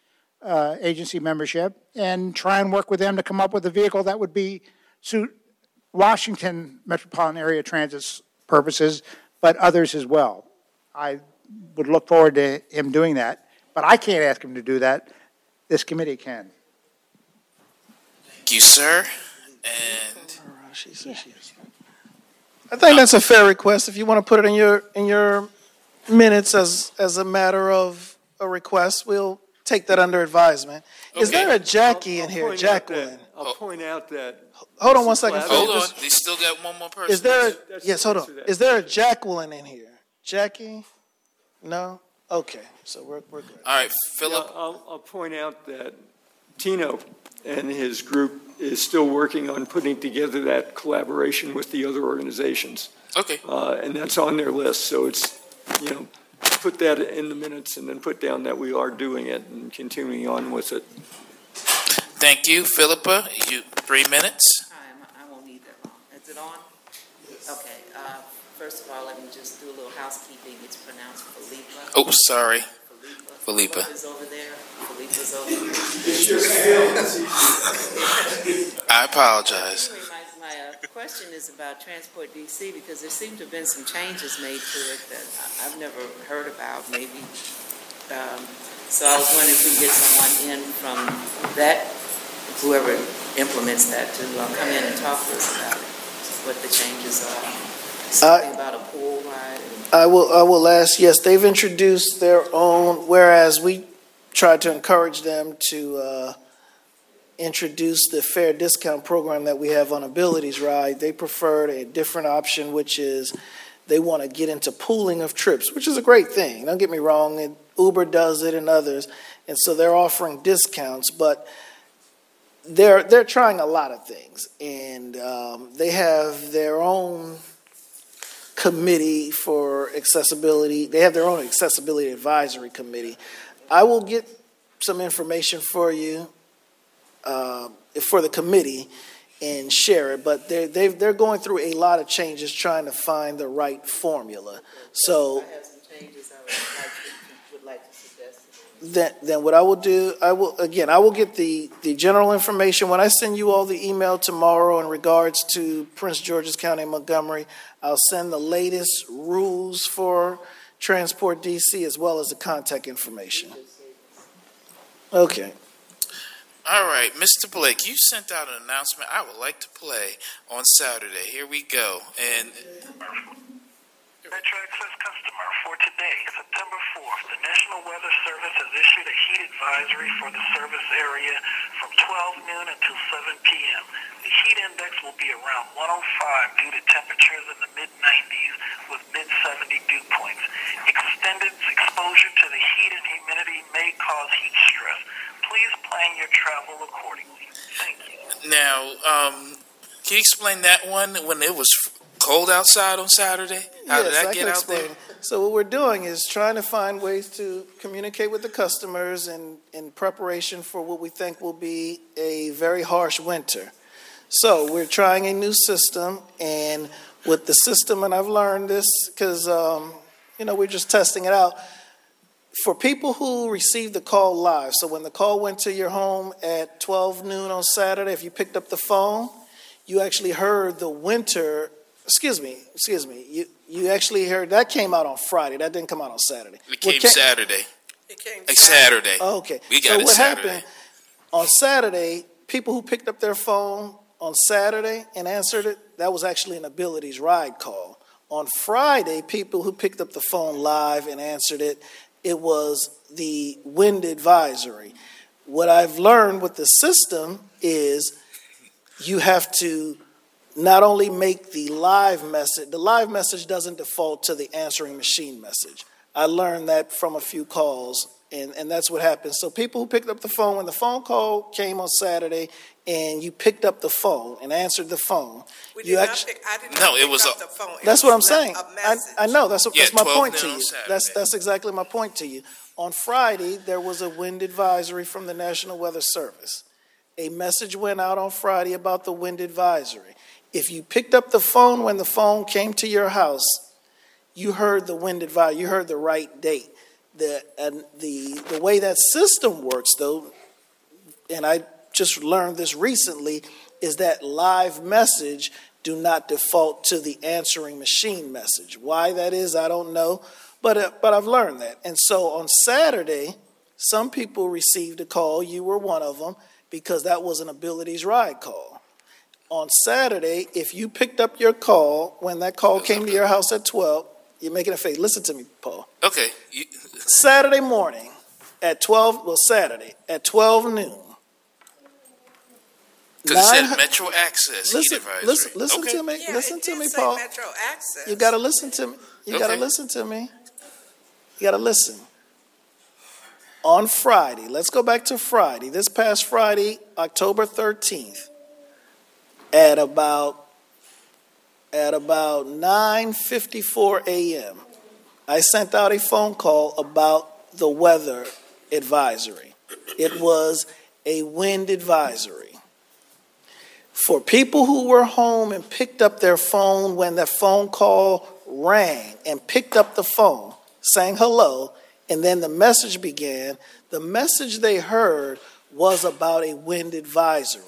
uh, agency membership and try and work with them to come up with a vehicle that would be suit Washington metropolitan area transit's purposes, but others as well. I would look forward to him doing that, but I can't ask him to do that. This committee can. Thank you, sir. And I think that's a fair request. If you want to put it in your in your minutes as as a matter of a request, we'll take that under advisement. Is Okay. there a Jackie in I'll here, point out Jacqueline? that- I'll point out that. Hold on one second. hold Phil. on, they still got one more person. Is there? A, That's- yes, hold on. answer that. Is there a Jacqueline in here? Jackie? No. Okay, so we're we're good. All right, Yeah, Philip. I'll, I'll point out that Tino and his group is still working on putting together that collaboration with the other organizations. Okay. Uh, and that's on their list, so it's, you know, put that in the minutes and then put down that we are doing it and continuing on with it. Thank you, Philippa. You three minutes. I, I won't need that long. Is it on? Okay, uh, first of all, let me just do a little housekeeping. It's pronounced Philippa. Oh, sorry, Philippa. Philippa's over there. Philippa's over here. I apologize. Anyway, my, my uh, question is about Transport D C because there seem to have been some changes made to it that I- I've never heard about, maybe. Um, so I was wondering if we could get someone in from that, whoever implements that, to uh, come in and talk to us about it, what the changes are. Something about a pool ride. and- I will, I will ask, yes, they've introduced their own, whereas we tried to encourage them to uh, introduce the fair discount program that we have on Abilities Ride. They preferred a different option, which is they want to get into pooling of trips, which is a great thing. Don't get me wrong, and Uber does it and others, and so they're offering discounts, but they're, they're trying a lot of things, and um, they have their own committee for accessibility. They have their own accessibility advisory committee. I will get some information for you uh, for the committee and share it, but they're, they've, they're going through a lot of changes trying to find the right formula. So I have some changes I would like to, would like to suggest. then, then what I will do, I will, again, I will get the, the general information. When I send you all the email tomorrow in regards to Prince George's County and Montgomery, I'll send the latest rules for Transport D C as well as the contact information. Okay. All right, Mister Blake, you sent out an announcement I would like to play on Saturday. Here we go. And Metro Access customer for today, September fourth, the National Weather Service has issued a heat advisory for the service area from twelve noon until seven p.m. The heat index will be around one oh five due to temperatures in the mid nineties with mid seventy dew points. Extended exposure to the heat and humidity may cause heat stress. Please plan your travel accordingly. Thank you. now, um, can you explain that one when it was cold outside on Saturday? How did Yes, that I get can out explain. there? So what we're doing is trying to find ways to communicate with the customers in, in preparation for what we think will be a very harsh winter. So we're trying a new system, and with the system, and I've learned this because, um, you know, we're just testing it out. For people who receive the call live, so when the call went to your home at twelve noon on Saturday, if you picked up the phone, you actually heard the winter, excuse me, excuse me, you, you actually heard, that came out on Friday, that didn't come out on Saturday. It came What ca- Saturday. It came Like Saturday. Oh, okay. We got so it what Saturday. happened, on Saturday, people who picked up their phone on Saturday and answered it, that was actually an Abilities Ride call. On Friday, people who picked up the phone live and answered it, it was the wind advisory. What I've learned with the system is you have to not only make the live message, the live message doesn't default to the answering machine message. I learned that from a few calls, and, and that's what happened. So people who picked up the phone, when the phone call came on Saturday and you picked up the phone and answered the phone, We you did not actually, pick, I did not No, it pick was up a- the phone. It that's was what I'm left saying. a I, message. I know, that's, what, Yeah, that's my twelve point noon to on you. Saturday. That's, that's exactly my point to you. On Friday, there was a wind advisory from the National Weather Service. A message went out on Friday about the wind advisory. If you picked up the phone when the phone came to your house, you heard the wind advisory, you heard the right date. The, and the, the way that system works, though, and I just learned this recently, is that live message do not default to the answering machine message. Why that is, I don't know, but, uh, but I've learned that. And so on Saturday, some people received a call, you were one of them, because that was an Abilities Ride call. On Saturday, if you picked up your call, when that call came to your house at twelve, you're making a face. Listen to me, Paul. Okay. You... Saturday morning at twelve, well, Saturday at twelve noon. Because it said Metro Access. Listen, listen, listen okay. to me. Yeah, listen it to did me, say Paul. Metro Access. You got to listen to me. You got to Okay. listen to me. You got to listen. On Friday, let's go back to Friday. This past Friday, October thirteenth, at about at about nine fifty-four a.m., I sent out a phone call about the weather advisory. It was a wind advisory. For people who were home and picked up their phone when the phone call rang and picked up the phone, saying hello, and then the message began, the message they heard was about a wind advisory.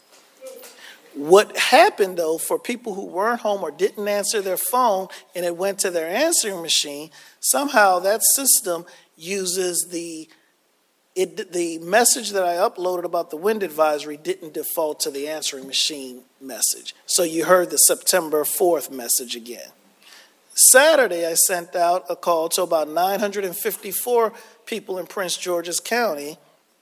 What happened, though, for people who weren't home or didn't answer their phone and it went to their answering machine, somehow that system uses the it, the message that I uploaded about the wind advisory didn't default to the answering machine message. So you heard the September fourth message again. Saturday, I sent out a call to about nine hundred fifty-four people in Prince George's County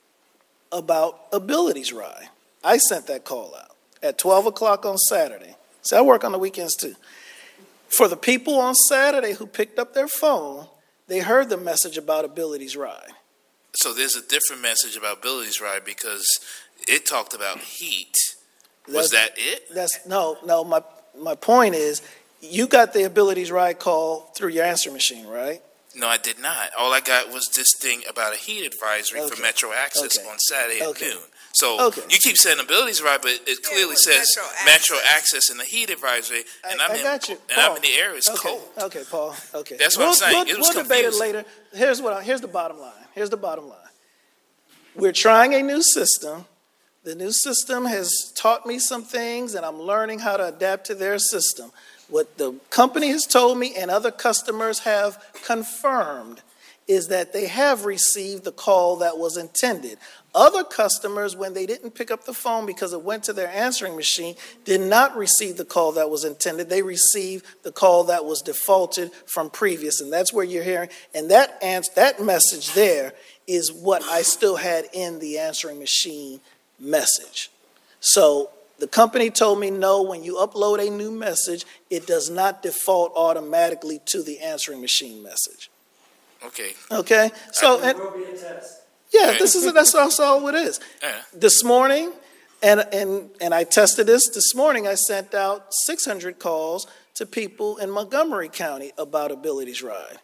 about Abilities Ride. I sent that call out at twelve o'clock on Saturday. So I work on the weekends too. For the people on Saturday who picked up their phone, they heard the message about Abilities Ride. So there's a different message about Abilities Ride because it talked about heat. Was That's- that it? That's no, no. My my point is, you got the Abilities Ride call through your answering machine, right? No, I did not. All I got was this thing about a heat advisory Okay. for Metro Access Okay. on Saturday Okay. at noon. So Okay. you keep saying Abilities Ride, but it clearly says Metro Access. and the heat advisory, and I, I'm I in, got you, and I'm Paul. in the area. It's okay. cold. Okay, Paul. Okay, That's what I'm we'll, saying. We'll, It was we'll debate it confusing. later. Here's what. I, here's the bottom line. Here's the bottom line. We're trying a new system. The new system has taught me some things, and I'm learning how to adapt to their system. What the company has told me and other customers have confirmed is that they have received the call that was intended. Other customers, when they didn't pick up the phone because it went to their answering machine, did not receive the call that was intended. They received the call that was defaulted from previous, and that's where you're hearing. And that ans- that message there is what I still had in the answering machine message. So the company told me, no, when you upload a new message, it does not default automatically to the answering machine message. Okay. Okay? So, and, yeah, this is that's, that's all it is. Yeah. This morning, and, and, and I tested this this morning, I sent out six hundred calls to people in Montgomery County about Abilities Ride.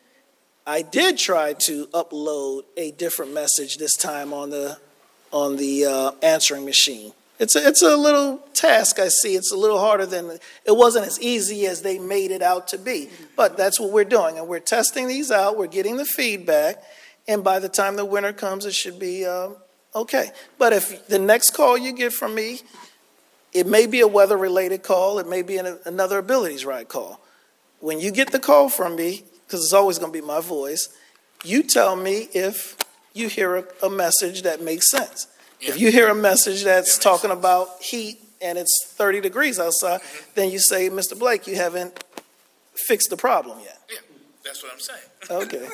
I did try to upload a different message this time on the on the uh, answering machine. It's a, it's a little task, I see. It's a little harder than, it wasn't as easy as they made it out to be. But that's what we're doing, and we're testing these out. We're getting the feedback, and by the time the winter comes, it should be uh, okay. But if the next call you get from me, it may be a weather-related call. It may be an, another Abilities Ride call. When you get the call from me, because it's always going to be my voice, you tell me if you hear a, a message that makes sense. Yeah. If you hear a message that's talking about heat and it's thirty degrees outside, mm-hmm. then you say, Mister Blake, you haven't fixed the problem yet. Yeah, that's what I'm saying. Okay.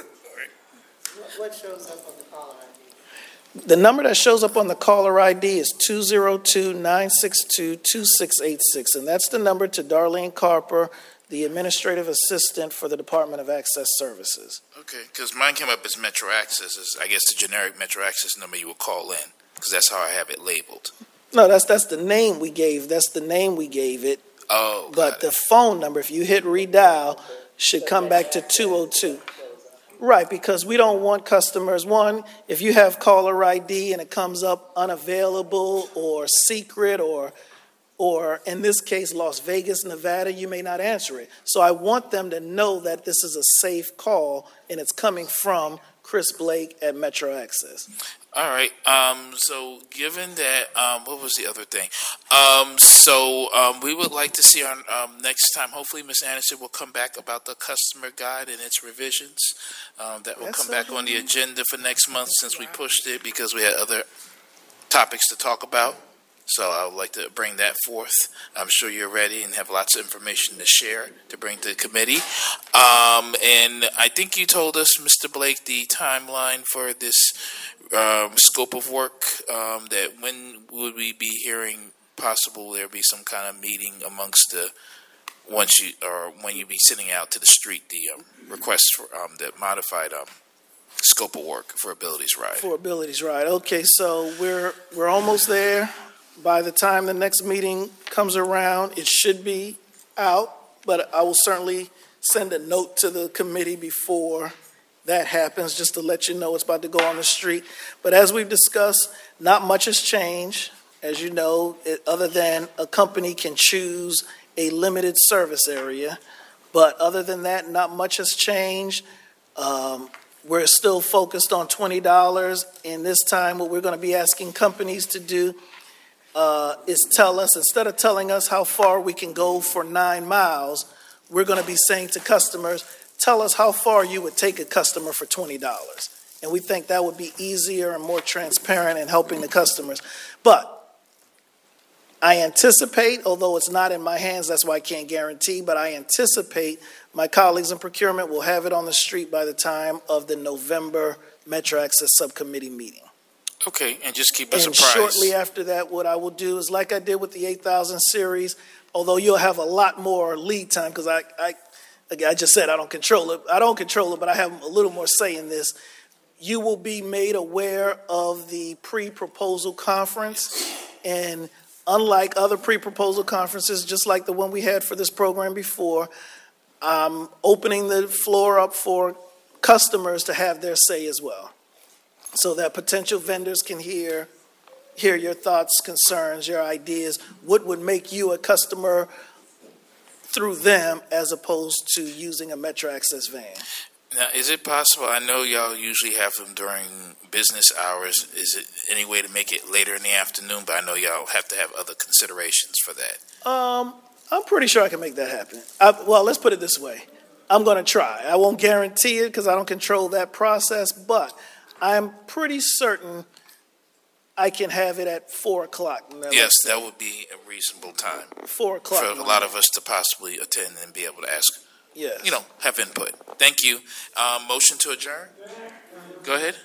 What shows up on the caller I D? The number that shows up on the caller I D is two zero two, nine six two, two six eight six, and that's the number to Darlene Carper, the administrative assistant for the Department of Access Services. Okay, because mine came up as Metro Access. Is I guess the generic Metro Access number you would call in, because that's how I have it labeled. No, that's that's the name we gave. That's the name we gave it. Oh, but the phone number, if you hit redial, should come back to two oh two. Right, because we don't want customers, one, if you have caller I D and it comes up unavailable or secret or or in this case, Las Vegas, Nevada, you may not answer it. So I want them to know that this is a safe call and it's coming from Chris Blake at Metro Access. All right. Um, so, given that, um, what was the other thing? Um, so, um, we would like to see on um, next time. Hopefully, Miz Anderson will come back about the customer guide and its revisions. Um, that will That's come back on the agenda for next month since we pushed it because we had other topics to talk about. So, I would like to bring that forth. I'm sure you're ready and have lots of information to share to bring to the committee. Um, and I think you told us, Mister Blake, the timeline for this um, scope of work, um, that when would we be hearing possible there be some kind of meeting amongst the, once you, or when you be sending out to the street the um, request for um, the modified um, scope of work for Abilities Ride? For Abilities Ride. Okay, so we're we're almost there. By the time the next meeting comes around, it should be out, but I will certainly send a note to the committee before that happens, just to let you know it's about to go on the street. But as we've discussed, not much has changed. As you know, it, other than a company can choose a limited service area. But other than that, not much has changed. Um, we're still focused on twenty dollars. And this time, what we're going to be asking companies to do uh, is tell us, instead of telling us how far we can go for nine miles, we're going to be saying to customers, tell us how far you would take a customer for twenty dollars. And we think that would be easier and more transparent in helping the customers. But I anticipate, although it's not in my hands, that's why I can't guarantee, but I anticipate my colleagues in procurement will have it on the street by the time of the November Metro Access Subcommittee meeting. Okay, and just keep us And apprised. shortly after that, what I will do is, like I did with the eight thousand series, although you'll have a lot more lead time, because I, I, I just said I don't control it. I don't control it, but I have a little more say in this. You will be made aware of the pre-proposal conference, and unlike other pre-proposal conferences, just like the one we had for this program before, I'm opening the floor up for customers to have their say as well, so that potential vendors can hear hear your thoughts, concerns, your ideas, what would make you a customer through them as opposed to using a Metro Access van. Now, is it possible, I know y'all usually have them during business hours, is it any way to make it later in the afternoon? But I know y'all have to have other considerations for that. Um, I'm pretty sure I can make that happen. I, well, let's put it this way. I'm going to try. I won't guarantee it because I don't control that process, but I'm pretty certain I can have it at four o'clock. Yes, that would be a reasonable time. Four o'clock. For a lot of us to possibly attend and be able to ask, yes. you know, have input. Thank you. Um, motion to adjourn? Go ahead.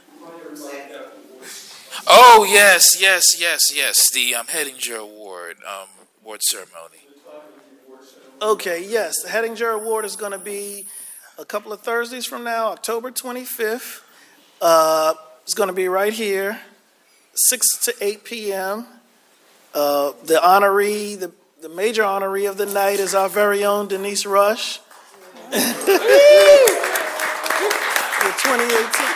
Oh, yes, yes, yes, yes. The um, Hettinger Award, um, award ceremony. Okay, yes. The Hettinger Award is going to be a couple of Thursdays from now, October twenty-fifth. Uh, it's going to be right here, six to eight p.m. Uh, the honoree, the, the major honoree of the night is our very own Denise Rush. The twenty eighteen.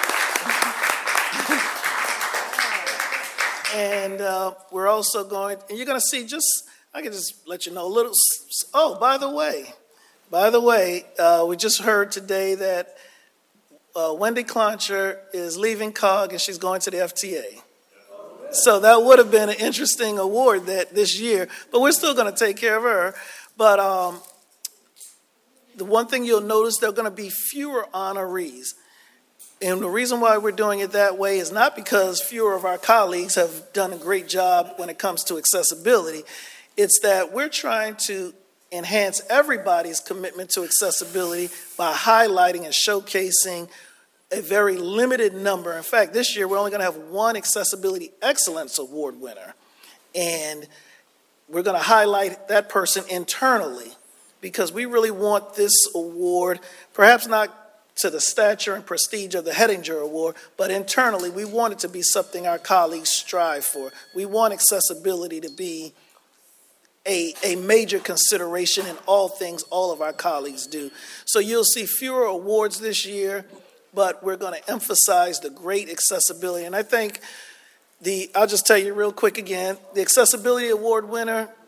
And uh, we're also going, and you're going to see just, I can just let you know a little, oh, by the way, by the way, uh, we just heard today that uh, Wendy Cloncher is leaving C O G and she's going to the F T A. So that would have been an interesting award that this year, but we're still going to take care of her. But um, the one thing you'll notice, there are going to be fewer honorees. And the reason why we're doing it that way is not because fewer of our colleagues have done a great job when it comes to accessibility. It's that we're trying to enhance everybody's commitment to accessibility by highlighting and showcasing a very limited number. In fact, this year we're only going to have one Accessibility Excellence Award winner. And we're going to highlight that person internally because we really want this award, perhaps not to the stature and prestige of the Hettinger Award, but internally we want it to be something our colleagues strive for. We want accessibility to be a, a major consideration in all things all of our colleagues do. So you'll see fewer awards this year, but we're going to emphasize the great accessibility. And I think the, I'll just tell you real quick again, the Accessibility Award winner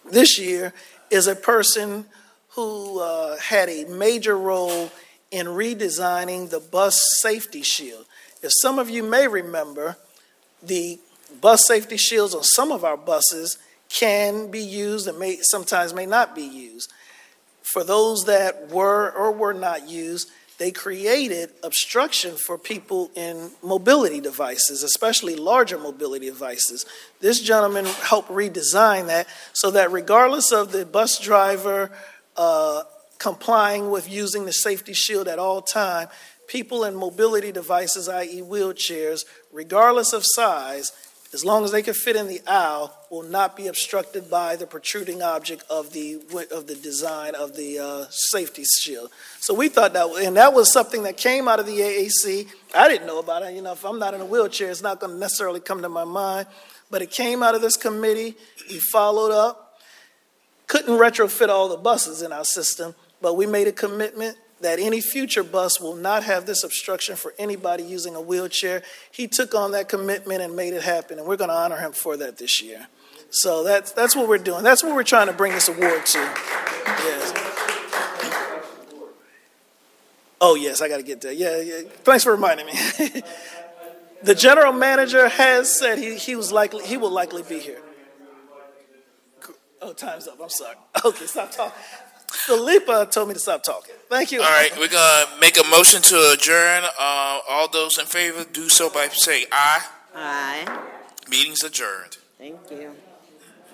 this year is a person who uh, had a major role in redesigning the bus safety shield. If some of you may remember, the bus safety shields on some of our buses can be used and may sometimes may not be used. For those that were or were not used, they created obstruction for people in mobility devices, especially larger mobility devices. This gentleman helped redesign that so that regardless of the bus driver uh, complying with using the safety shield at all time, people in mobility devices, that is wheelchairs, regardless of size, as long as they can fit in the aisle, will not be obstructed by the protruding object of the of the design of the uh, safety shield. So we thought that, and that was something that came out of the A A C. I didn't know about it. You know, if I'm not in a wheelchair, it's not going to necessarily come to my mind. But it came out of this committee. We followed up. Couldn't retrofit all the buses in our system, but we made a commitment that any future bus will not have this obstruction for anybody using a wheelchair. He took on that commitment and made it happen, and we're going to honor him for that this year. So that's that's what we're doing. That's what we're trying to bring this award to. Yes. Oh, yes, I got to get there. Yeah, yeah. Thanks for reminding me. The general manager has said he, he was likely he will likely be here. Oh, time's up. I'm sorry. Okay, stop talking. Philippa told me to stop talking. Thank you. All right, we're going to make a motion to adjourn. Uh, all those in favor do so by saying aye. Aye. Meeting's adjourned. Thank you.